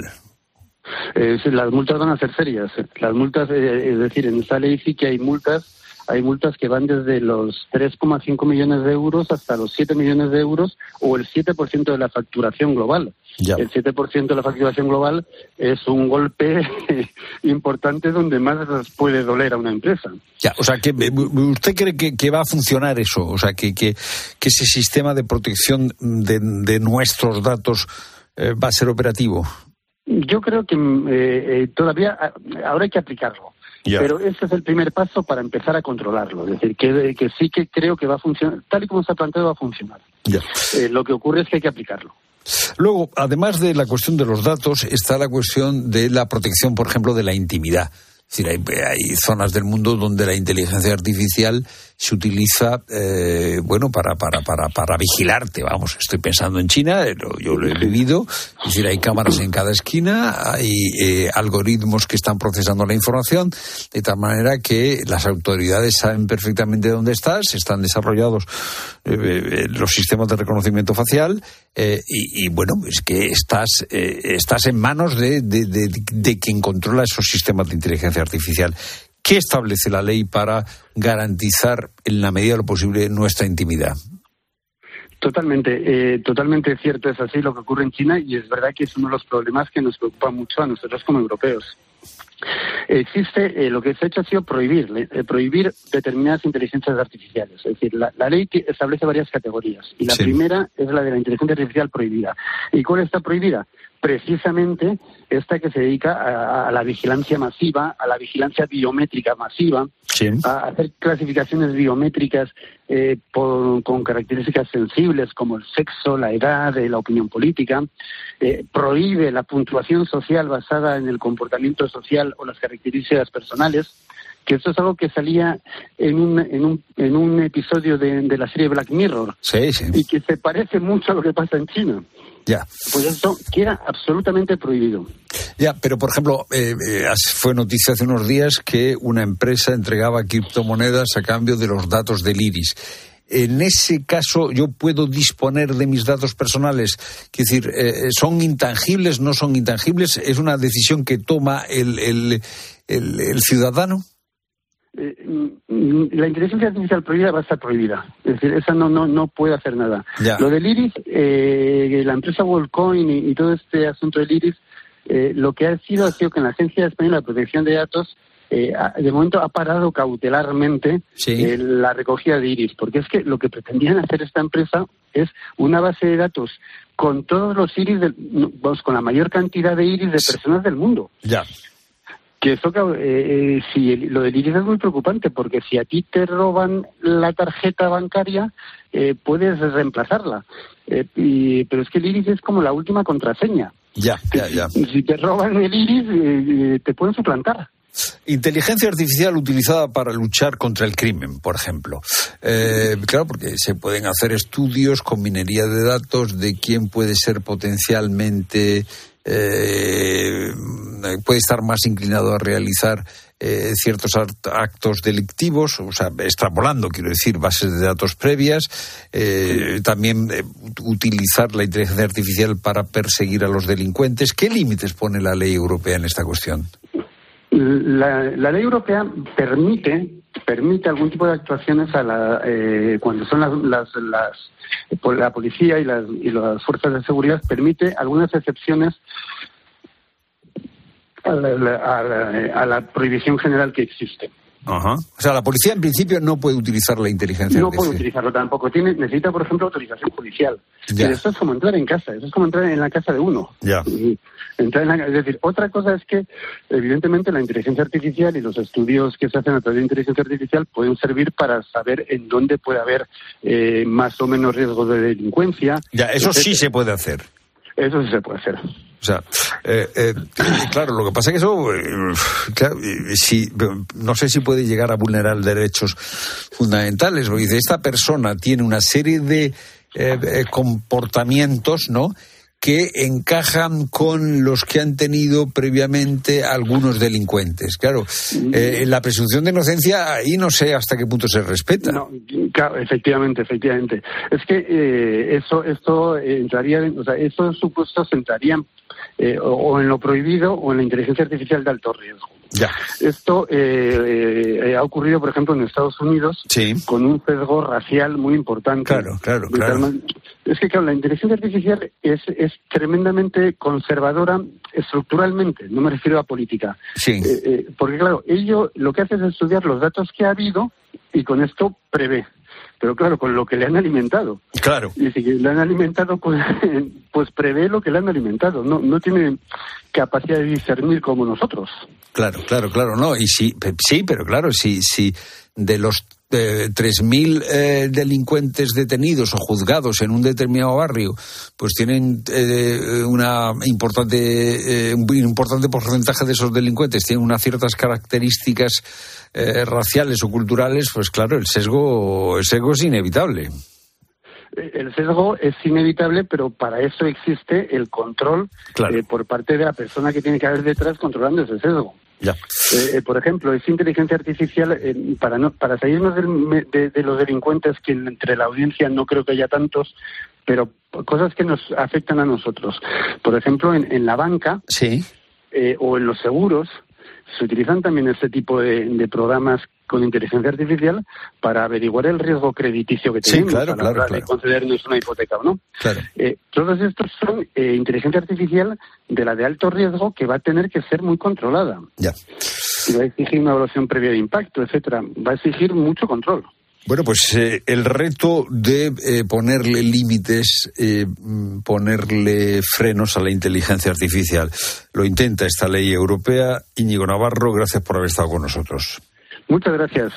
Las multas van a ser serias. Las multas, es decir, en esta ley sí que hay multas que van desde los 3,5 millones de euros hasta los 7 millones de euros, o el 7% de la facturación global. Ya. El 7% de la facturación global es un golpe importante donde más puede doler a una empresa. Ya, o sea, que ¿usted cree que va a funcionar eso? O sea, que ese sistema de protección de nuestros datos va a ser operativo. Yo creo que todavía ahora hay que aplicarlo. Yeah. Pero ese es el primer paso para empezar a controlarlo. Es decir, que sí que creo que va a funcionar. Tal y como se ha planteado, va a funcionar. Yeah. Lo que ocurre es que hay que aplicarlo. Luego, además de la cuestión de los datos, está la cuestión de la protección, por ejemplo, de la intimidad. Es Es decir, hay zonas del mundo donde la inteligencia artificial se utiliza, para vigilarte, vamos. Estoy pensando en China, yo lo he vivido. Es decir, hay cámaras en cada esquina, hay algoritmos que están procesando la información, de tal manera que las autoridades saben perfectamente dónde estás, están desarrollados los sistemas de reconocimiento facial, es que estás en manos de quien controla esos sistemas de inteligencia artificial. ¿Qué establece la ley para garantizar, en la medida de lo posible, nuestra intimidad? Totalmente cierto, es así lo que ocurre en China, y es verdad que es uno de los problemas que nos preocupa mucho a nosotros como europeos. Lo que se ha hecho ha sido prohibir determinadas inteligencias artificiales. Es decir, la ley establece varias categorías, y la primera es la de la inteligencia artificial prohibida. ¿Y cuál está prohibida? Precisamente esta que se dedica a la vigilancia masiva, a la vigilancia biométrica masiva, a hacer clasificaciones biométricas con características sensibles como el sexo, la edad, la opinión política. Prohíbe la puntuación social basada en el comportamiento social o las características personales, que esto es algo que salía en un episodio de la serie Black Mirror, y que se parece mucho a lo que pasa en China. Ya. Pues esto queda absolutamente prohibido. Ya, pero por ejemplo, fue noticia hace unos días que una empresa entregaba criptomonedas a cambio de los datos del iris. En ese caso, ¿yo puedo disponer de mis datos personales? Es decir, ¿son intangibles, no son intangibles? ¿Es una decisión que toma el ciudadano? La inteligencia artificial prohibida va a estar prohibida. Es decir, esa no puede hacer nada. Ya. Lo del iris, la empresa WorldCoin y todo este asunto del iris, lo que ha sido que en la Agencia Española de Protección de Datos de momento ha parado cautelarmente la recogida de iris, porque es que lo que pretendían hacer esta empresa es una base de datos con todos los iris, con la mayor cantidad de iris de personas del mundo. Ya. Que eso, lo del iris es muy preocupante, porque si a ti te roban la tarjeta bancaria, puedes reemplazarla. Pero es que el iris es como la última contraseña. Ya. Si te roban el iris, te pueden suplantar. Inteligencia artificial utilizada para luchar contra el crimen, por ejemplo. Claro, porque se pueden hacer estudios con minería de datos de quién puede ser potencialmente... puede estar más inclinado a realizar ciertos actos delictivos, o sea, extrapolando, quiero decir, bases de datos previas, también utilizar la inteligencia artificial para perseguir a los delincuentes. ¿Qué límites pone la ley europea en esta cuestión? La ley europea permite algún tipo de actuaciones cuando son la policía y las fuerzas de seguridad, permite algunas excepciones a la prohibición general que existe. Ajá. O sea, la policía en principio no puede uticizar la inteligencia artificial. No puede utilizarlo tampoco. Necesita, por ejemplo, autorización judicial. Pero eso es como entrar en casa, eso es como entrar en la casa de uno. Ya. Es decir, otra cosa es que, evidentemente, la inteligencia artificial y los estudios que se hacen a través de inteligencia artificial pueden servir para saber en dónde puede haber más o menos riesgo de delincuencia. Ya, eso sí se puede hacer. Eso sí se puede hacer. O sea, claro, lo que pasa es que eso, no sé si puede llegar a vulnerar derechos fundamentales. Porque dice, esta persona tiene una serie de comportamientos, ¿no?, que encajan con los que han tenido previamente algunos delincuentes. Claro, la presunción de inocencia ahí no sé hasta qué punto se respeta. No, claro, efectivamente. Es que esto entraría, esos supuestos entrarían o en lo prohibido o en la inteligencia artificial de alto riesgo. Ya. Esto ha ocurrido, por ejemplo, en Estados Unidos, con un sesgo racial muy importante. Claro. Es que, claro, la inteligencia artificial es tremendamente conservadora estructuralmente, no me refiero a política. Sí. Porque, claro, ello lo que hace es estudiar los datos que ha habido y con esto prevé. Pero claro, con lo que le han alimentado. Claro. Y si le han alimentado, pues prevé lo que le han alimentado. No tiene capacidad de discernir como nosotros. Claro, no. Y sí, pero claro, si de los 3.000 delincuentes detenidos o juzgados en un determinado barrio, pues tienen un importante porcentaje de esos delincuentes, tienen unas ciertas características raciales o culturales, pues claro, el sesgo es inevitable. El sesgo es inevitable, pero para eso existe el control por parte de la persona que tiene que haber detrás controlando ese sesgo. Ya. Por ejemplo, esa inteligencia artificial, para salirnos de los delincuentes, que entre la audiencia no creo que haya tantos, pero cosas que nos afectan a nosotros. Por ejemplo, en la banca o en los seguros, se utilizan también este tipo de programas con inteligencia artificial para averiguar el riesgo crediticio que tenemos a la hora de concedernos una hipoteca o no. Claro. Todos estos son inteligencia artificial de la de alto riesgo, que va a tener que ser muy controlada. Ya. Y va a exigir una evaluación previa de impacto, etcétera. Va a exigir mucho control. Bueno, pues el reto de ponerle límites, ponerle frenos a la inteligencia artificial, lo intenta esta ley europea. Íñigo Navarro, gracias por haber estado con nosotros. Muchas gracias.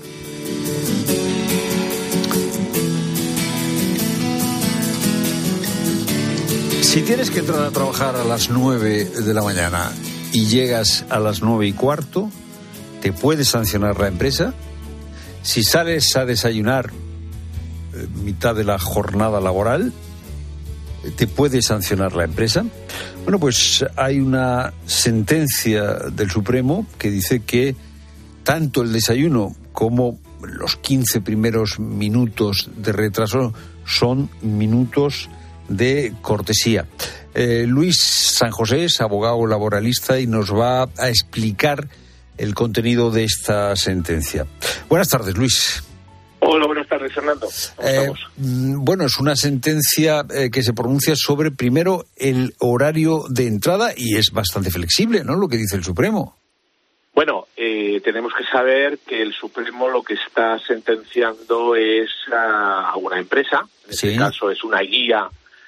Si tienes que entrar a trabajar a las 9 de la mañana y llegas a las 9:15, ¿te puede sancionar la empresa? Si sales a desayunar mitad de la jornada laboral, ¿te puede sancionar la empresa? Bueno, pues hay una sentencia del Supremo que dice que tanto el desayuno como los 15 primeros minutos de retraso son minutos de cortesía. Luis San José es abogado laboralista y nos va a explicar el contenido de esta sentencia. Buenas tardes, Luis. Hola, buenas tardes, Fernando. Bueno, es una sentencia que se pronuncia sobre, primero, el horario de entrada, y es bastante flexible, ¿no?, lo que dice el Supremo. Bueno, tenemos que saber que el Supremo lo que está sentenciando es a una empresa, en este caso es una guía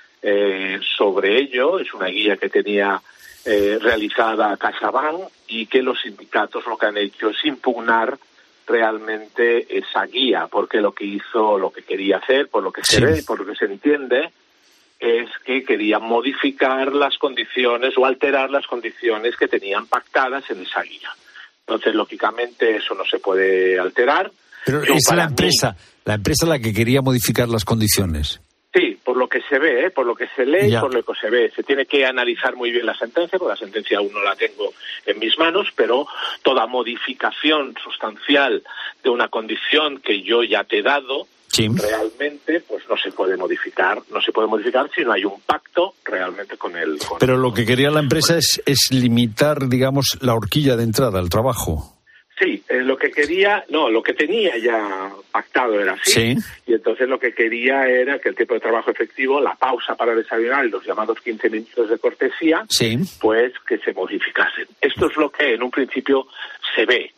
sobre ello, es una guía que tenía realizada CaixaBank, y que los sindicatos lo que han hecho es impugnar realmente esa guía, porque lo que quería hacer, por lo que se ve, por lo que se entiende, es que quería modificar las condiciones o alterar las condiciones que tenían pactadas en esa guía. Entonces, lógicamente, eso no se puede alterar. Pero es la empresa la que quería modificar las condiciones. Sí, por lo que se ve, por lo que se lee, por lo que se ve. Se tiene que analizar muy bien la sentencia, porque la sentencia aún no la tengo en mis manos, pero toda modificación sustancial de una condición que yo ya te he dado, realmente, pues no se puede modificar. No se puede modificar si no hay un pacto realmente con el... Pero lo que quería la empresa es limitar, digamos, la horquilla de entrada al trabajo. Sí, lo que tenía ya pactado era así, y entonces lo que quería era que el tiempo de trabajo efectivo, la pausa para desayunar y los llamados 15 minutos de cortesía, pues que se modificasen. Esto es lo que en un principio se ve.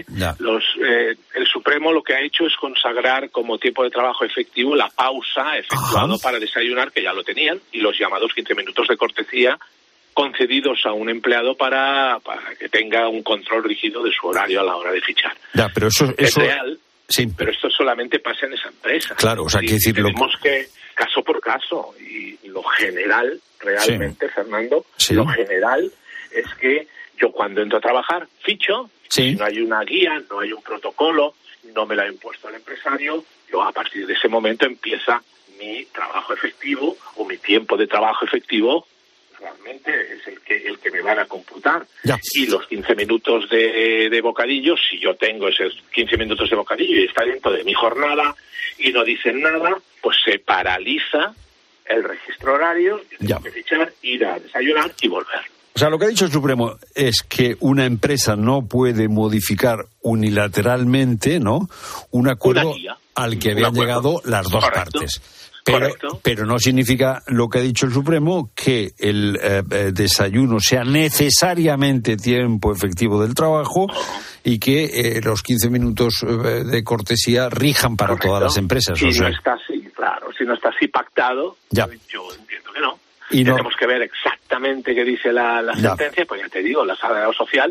El Supremo lo que ha hecho es consagrar como tiempo de trabajo efectivo la pausa efectuado para desayunar, que ya lo tenían, y los llamados 15 minutos de cortesía concedidos a un empleado para que tenga un control rígido de su horario a la hora de fichar. Ya, pero eso es real, pero esto solamente pasa en esa empresa. Claro, o sea, que tenemos que, caso por caso, y lo general, realmente, Fernando, lo general es que yo cuando entro a trabajar, ficho, si no hay una guía, no hay un protocolo, no me lo ha impuesto el empresario, yo a partir de ese momento empieza mi trabajo efectivo o mi tiempo de trabajo efectivo. Realmente es el que me van a computar. Y los 15 minutos de bocadillo, si yo tengo esos 15 minutos de bocadillo y está dentro de mi jornada y no dicen nada, pues se paraliza el registro horario, yo tengo que fichar, ir a desayunar y volver. O sea, lo que ha dicho el Supremo es que una empresa no puede modificar unilateralmente, ¿no?, un acuerdo al que habían llegado las dos partes. Pero no significa lo que ha dicho el Supremo que el desayuno sea necesariamente tiempo efectivo del trabajo y que los 15 minutos de cortesía rijan para todas las empresas. Si no está así, claro, si no está así pactado, yo entiendo que no. Y tenemos que ver exactamente qué dice la sentencia, pues ya te digo, la Sala Social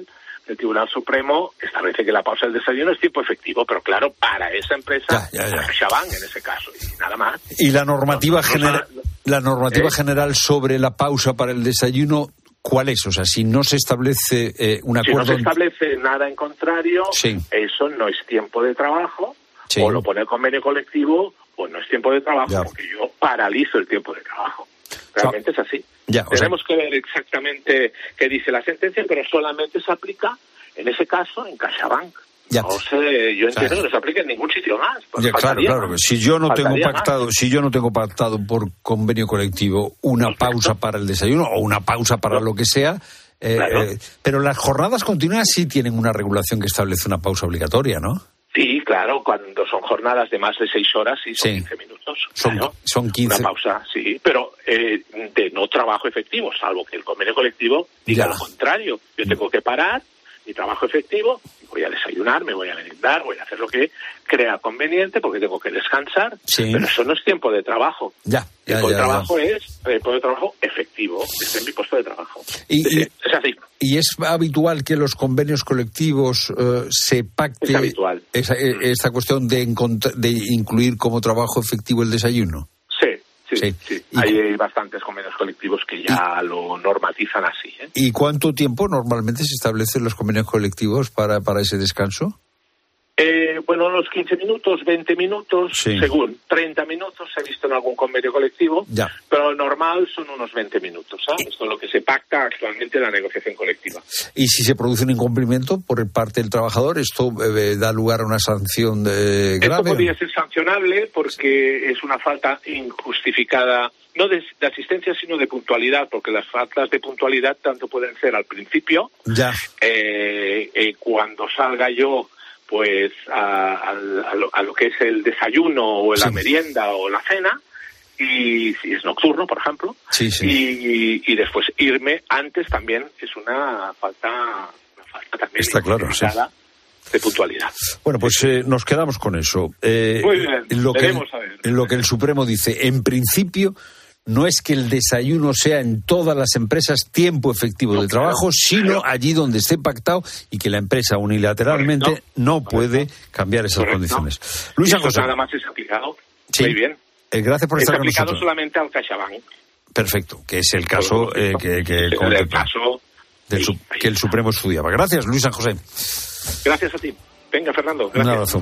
el Tribunal Supremo establece que la pausa del desayuno es tiempo efectivo, pero claro, para esa empresa, CaixaBank en ese caso, y nada más. ¿Y la normativa general sobre la pausa para el desayuno, cuál es? O sea, si no se establece un acuerdo... Si no se establece nada en contrario, eso no es tiempo de trabajo, o lo pone el convenio colectivo, o no es tiempo de trabajo, porque yo paralizo el tiempo de trabajo. Realmente es así. Tenemos que ver exactamente qué dice la sentencia, pero solamente se aplica, en ese caso, en CaixaBank. No sé, yo entiendo que no se aplica en ningún sitio más. Claro. Si yo no tengo pactado por convenio colectivo una pausa para el desayuno o una pausa para lo que sea, pero las jornadas continuas sí tienen una regulación que establece una pausa obligatoria, ¿no? Sí, claro, cuando son jornadas de más de 6 horas y son 15 minutos. Son 15. Una pausa, sí, pero de no trabajo efectivo, salvo que el convenio colectivo diga lo contrario. Yo tengo que parar mi trabajo efectivo, voy a desayunar, me voy a merendar, voy a hacer lo que crea conveniente porque tengo que descansar, pero eso no es tiempo de trabajo. Tiempo de trabajo es tiempo de trabajo efectivo, es en mi puesto de trabajo. Es así. ¿Y es habitual que los convenios colectivos se pacte esta cuestión de incluir como trabajo efectivo el desayuno? Sí. Hay bastantes convenios colectivos que ya lo normatizan así. ¿Y cuánto tiempo normalmente se establecen los convenios colectivos para ese descanso? Bueno, unos 15 minutos, 20 minutos, según 30 minutos he visto en algún convenio colectivo, pero lo normal son unos 20 minutos. Esto es lo que se pacta actualmente en la negociación colectiva. ¿Y si se produce un incumplimiento por parte del trabajador, esto da lugar a una sanción grave? Esto podría ser sancionable porque es una falta injustificada, no de asistencia, sino de puntualidad, porque las faltas de puntualidad tanto pueden ser al principio, cuando salga yo pues a lo que es el desayuno o la merienda o la cena, y si es nocturno, por ejemplo, y después irme antes también es una falta también está claro, de puntualidad. Bueno, pues nos quedamos con eso. Muy bien, lo que el Supremo dice, en principio, no es que el desayuno sea en todas las empresas tiempo efectivo de trabajo, sino allí donde esté pactado y que la empresa unilateralmente no puede cambiar esas condiciones. Luis San José. Nada más es aplicado. Muy bien. Gracias por estar con nosotros. Es aplicado solamente al CaixaBank. Perfecto, que es el caso que el Supremo estudiaba. Gracias, Luis San José. Gracias a ti. Venga, Fernando. Gracias. Un abrazo.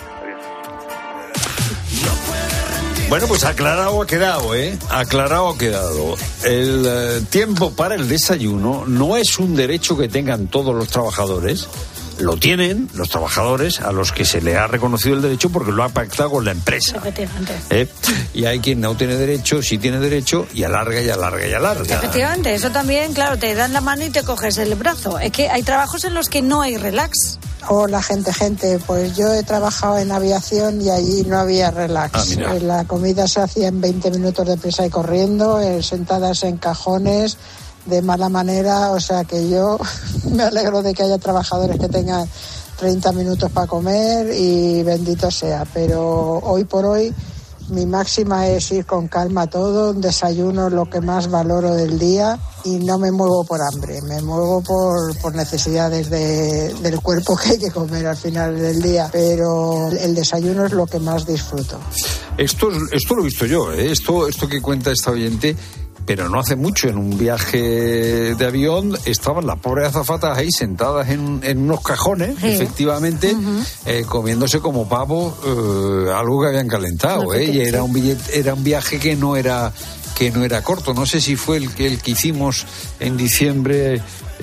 Bueno, pues aclarado ha quedado, Aclarado ha quedado. El tiempo para el desayuno no es un derecho que tengan todos los trabajadores. Lo tienen los trabajadores a los que se le ha reconocido el derecho porque lo ha pactado con la empresa. Efectivamente. Y hay quien no tiene derecho, sí tiene derecho, y alarga. Efectivamente, eso también, claro, te dan la mano y te coges el brazo. Es que hay trabajos en los que no hay relax. Hola, gente. Pues yo he trabajado en aviación y allí no había relax. La comida se hacía en 20 minutos de prisa y corriendo, sentadas en cajones, de mala manera. O sea que yo me alegro de que haya trabajadores que tengan 30 minutos para comer y bendito sea. Pero hoy por hoy mi máxima es ir con calma a todo. Un desayuno es lo que más valoro del día y no me muevo por hambre, me muevo por necesidades del cuerpo que hay que comer al final del día, pero el desayuno es lo que más disfruto. Esto lo he visto yo, esto que cuenta esta oyente, pero no hace mucho, en un viaje de avión, estaban las pobres azafatas ahí sentadas en unos cajones, efectivamente, comiéndose como pavo algo que habían calentado, y era un viaje que no era corto. No sé si fue el que hicimos en diciembre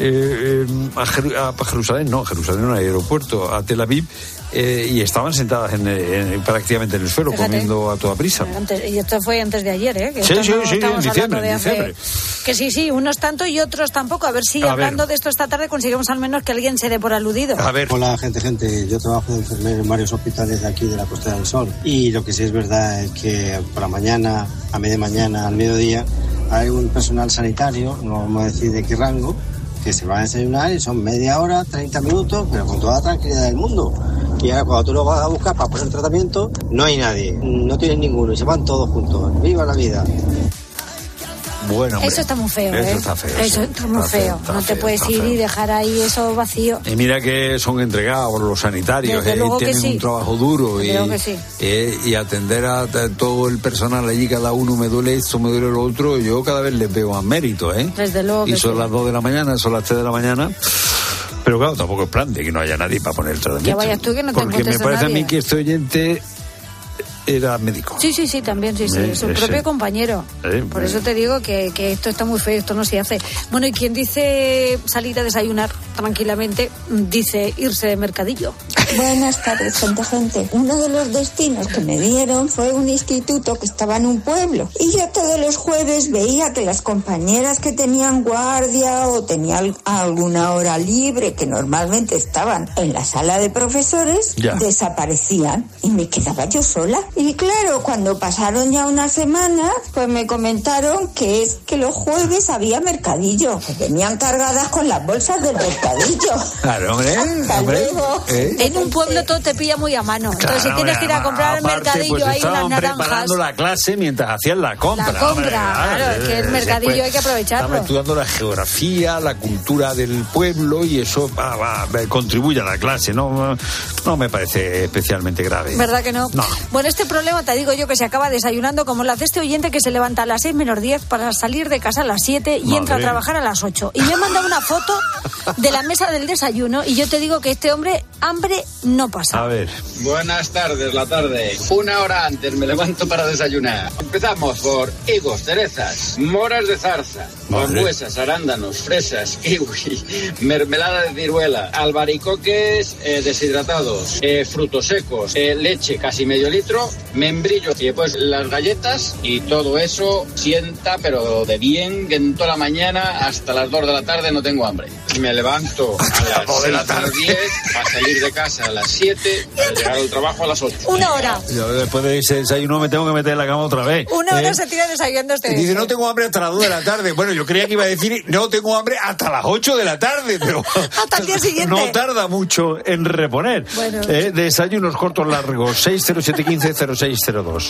a Jerusalén, al aeropuerto, a Tel Aviv, y estaban sentadas prácticamente en el suelo. Fíjate, comiendo a toda prisa. Y esto fue antes de ayer, que sí, en diciembre. Que sí, unos tanto y otros tampoco. A ver si hablando de esto esta tarde conseguimos al menos que alguien se dé por aludido. A ver. Hola, gente. Yo trabajo de enfermero en varios hospitales de aquí de la Costa del Sol. Y lo que sí es verdad es que por la mañana, a media mañana, al mediodía, hay un personal sanitario, no vamos a decir de qué rango, que se va a desayunar y son media hora, 30 minutos, pero con toda la tranquilidad del mundo. Y ahora cuando tú lo vas a buscar para poner el tratamiento, no hay nadie, no tienes ninguno y se van todos juntos. ¡Viva la vida! Bueno, hombre, eso está muy feo. Eso está feo. Eso está muy feo. No te puedes ir y dejar ahí eso vacío. Y mira que son entregados los sanitarios, tienen un trabajo duro y atender a todo el personal allí, cada uno me duele esto, me duele lo otro, yo cada vez les veo más mérito, Desde luego. Y son las 2 de la mañana, son las 3 de la mañana. Pero claro, tampoco es plan de que no haya nadie para poner el tratamiento. Ya vayas tú que no te porque me parece a mí que este oyente era médico. Sí, también, sí. Su propio compañero. Por eso te digo que esto está muy feo, esto no se hace. Bueno, y quien dice salir a desayunar tranquilamente, dice irse de mercadillo. Buenas tardes, gente. Uno de los destinos que me dieron fue un instituto que estaba en un pueblo. Y yo todos los jueves veía que las compañeras que tenían guardia o tenían alguna hora libre, que normalmente estaban en la sala de profesores, desaparecían. Y me quedaba yo sola. Y claro, cuando pasaron ya unas semanas, pues me comentaron que es que los jueves había mercadillo, que venían cargadas con las bolsas del mercadillo. Claro, hombre. Luego. En un pueblo todo te pilla muy a mano. Entonces, si tienes que ir a comprar al mercadillo, pues hay unas naranjas. Preparando la clase mientras hacían la compra. Claro, es que el mercadillo hay que aprovecharlo. Estamos estudiando la geografía, la cultura del pueblo y eso contribuye a la clase. No me parece especialmente grave. ¿Verdad que no? No. Bueno, este problema te digo yo que se acaba desayunando como lo hace este oyente que se levanta a las 6 menos 10 para salir de casa a las 7 y entra a trabajar a las 8. Y me ha mandado una foto de la mesa del desayuno y yo te digo que este hombre hambre no pasa. A ver. Buenas tardes, la tarde. 1 hora antes me levanto para desayunar. Empezamos por higos, cerezas, moras de zarza, frambuesas, arándanos, fresas, kiwi, mermelada de ciruela, albaricoques deshidratados, frutos secos, leche casi medio litro, membrillo y después las galletas y todo eso sienta pero de bien que en toda la mañana hasta las 2 de la tarde no tengo hambre. Me levanto a las 6 de la tarde, 10 para salir de casa a las 7 para llegar al trabajo a las 8. 1 hora. Yo después de ese desayuno me tengo que meter en la cama otra vez. 1 hora se tira desayunando este. Dice, no tengo hambre hasta las 2 de la tarde. Bueno, yo creía que iba a decir, no tengo hambre hasta las 8 de la tarde, pero hasta el día siguiente. No tarda mucho en reponer. Bueno. Desayunos cortos largos, 607150602.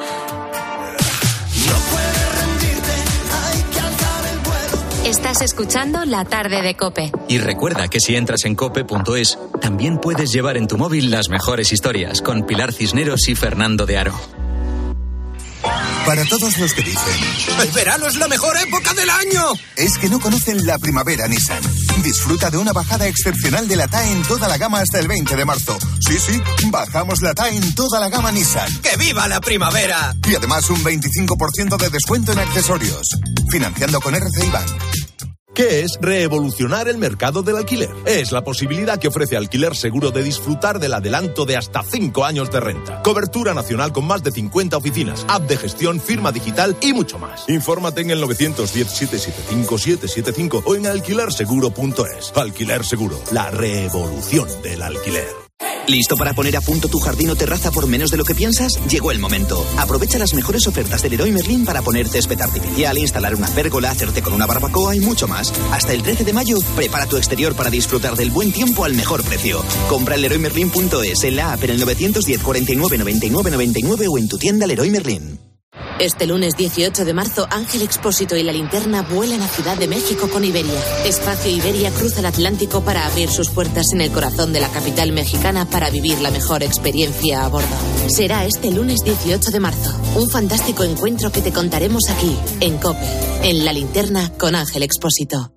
Estás escuchando La Tarde de COPE. Y recuerda que si entras en cope.es, también puedes llevar en tu móvil las mejores historias con Pilar Cisneros y Fernando de Aro. Para todos los que dicen, ¡el verano es la mejor época del año!, es que no conocen la primavera Nissan. Disfruta de una bajada excepcional de la TAE en toda la gama hasta el 20 de marzo. Sí, bajamos la TAE en toda la gama Nissan. ¡Que viva la primavera! Y además un 25% de descuento en accesorios. Financiando con RCI Bank. ¿Qué es revolucionar el mercado del alquiler? Es la posibilidad que ofrece Alquiler Seguro de disfrutar del adelanto de hasta 5 años de renta. Cobertura nacional con más de 50 oficinas, app de gestión, firma digital y mucho más. Infórmate en el 910-775-775 o en alquilerseguro.es. Alquiler Seguro, la revolución del alquiler. ¿Listo para poner a punto tu jardín o terraza por menos de lo que piensas? Llegó el momento. Aprovecha las mejores ofertas del Leroy Merlin para poner césped artificial, instalar una pérgola, hacerte con una barbacoa y mucho más. Hasta el 13 de mayo, prepara tu exterior para disfrutar del buen tiempo al mejor precio. Compra en leroymerlin.es, en la app, en el 910 49 99 99 o en tu tienda Leroy Merlin. Este lunes 18 de marzo, Ángel Expósito y La Linterna vuelan a Ciudad de México con Iberia. Espacio Iberia cruza el Atlántico para abrir sus puertas en el corazón de la capital mexicana para vivir la mejor experiencia a bordo. Será este lunes 18 de marzo. Un fantástico encuentro que te contaremos aquí, en COPE, en La Linterna con Ángel Expósito.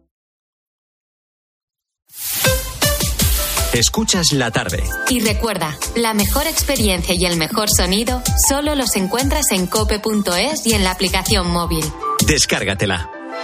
Escuchas La Tarde. Y recuerda, la mejor experiencia y el mejor sonido solo los encuentras en cope.es y en la aplicación móvil. Descárgatela.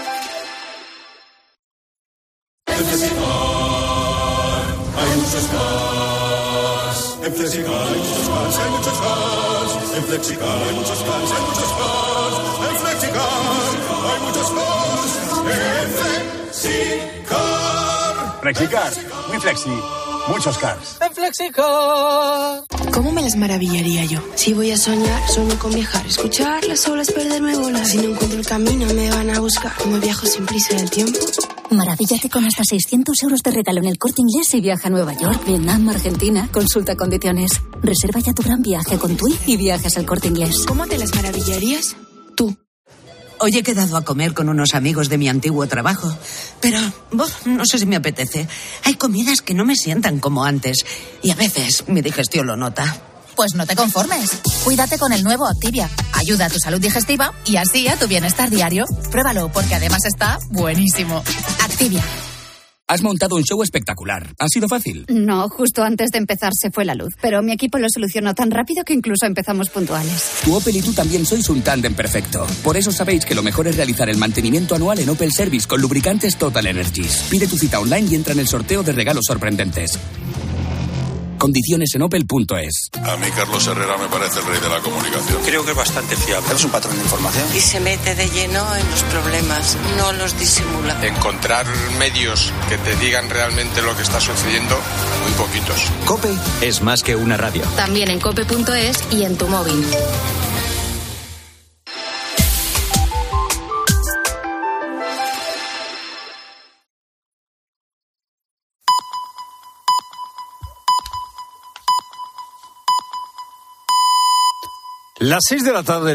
En Flexicar hay muchos cars. En Flexicar hay muchos cars, hay muchos cars. En Flexicar hay muchos cars, hay muchos cars. En Flexicar hay muchos cars. En Flexicar. Flexicar, muy flexi. Muchos cars. En Flexicar. ¿Cómo me las maravillaría yo? Si voy a soñar, sueño con viajar. Escuchar las olas, perderme, volar. Si no encuentro el camino, me van a buscar. Como viajo sin prisa del tiempo. Maravíllate con hasta 600 euros de regalo en el Corte Inglés y viaja a Nueva York, Vietnam, Argentina. Consulta condiciones. Reserva ya tu gran viaje con TUI y viajes al Corte Inglés. ¿Cómo te las maravillarías? Tú. Hoy he quedado a comer con unos amigos de mi antiguo trabajo, pero no sé si me apetece. Hay comidas que no me sientan como antes y a veces mi digestión lo nota. Pues no te conformes. Cuídate con el nuevo Activia. Ayuda a tu salud digestiva y así a tu bienestar diario. Pruébalo, porque además está buenísimo. Activia. Has montado un show espectacular. ¿Ha sido fácil? No, justo antes de empezar se fue la luz. Pero mi equipo lo solucionó tan rápido que incluso empezamos puntuales. Tu Opel y tú también sois un tándem perfecto. Por eso sabéis que lo mejor es realizar el mantenimiento anual en Opel Service con lubricantes Total Energies. Pide tu cita online y entra en el sorteo de regalos sorprendentes. Condiciones en opel.es. A mí Carlos Herrera me parece el rey de la comunicación. Creo que es bastante fiable. Es un patrón de información. Y se mete de lleno en los problemas, no los disimula. Encontrar medios que te digan realmente lo que está sucediendo, muy poquitos. COPE es más que una radio. También en cope.es y en tu móvil. Las 6 de la tarde.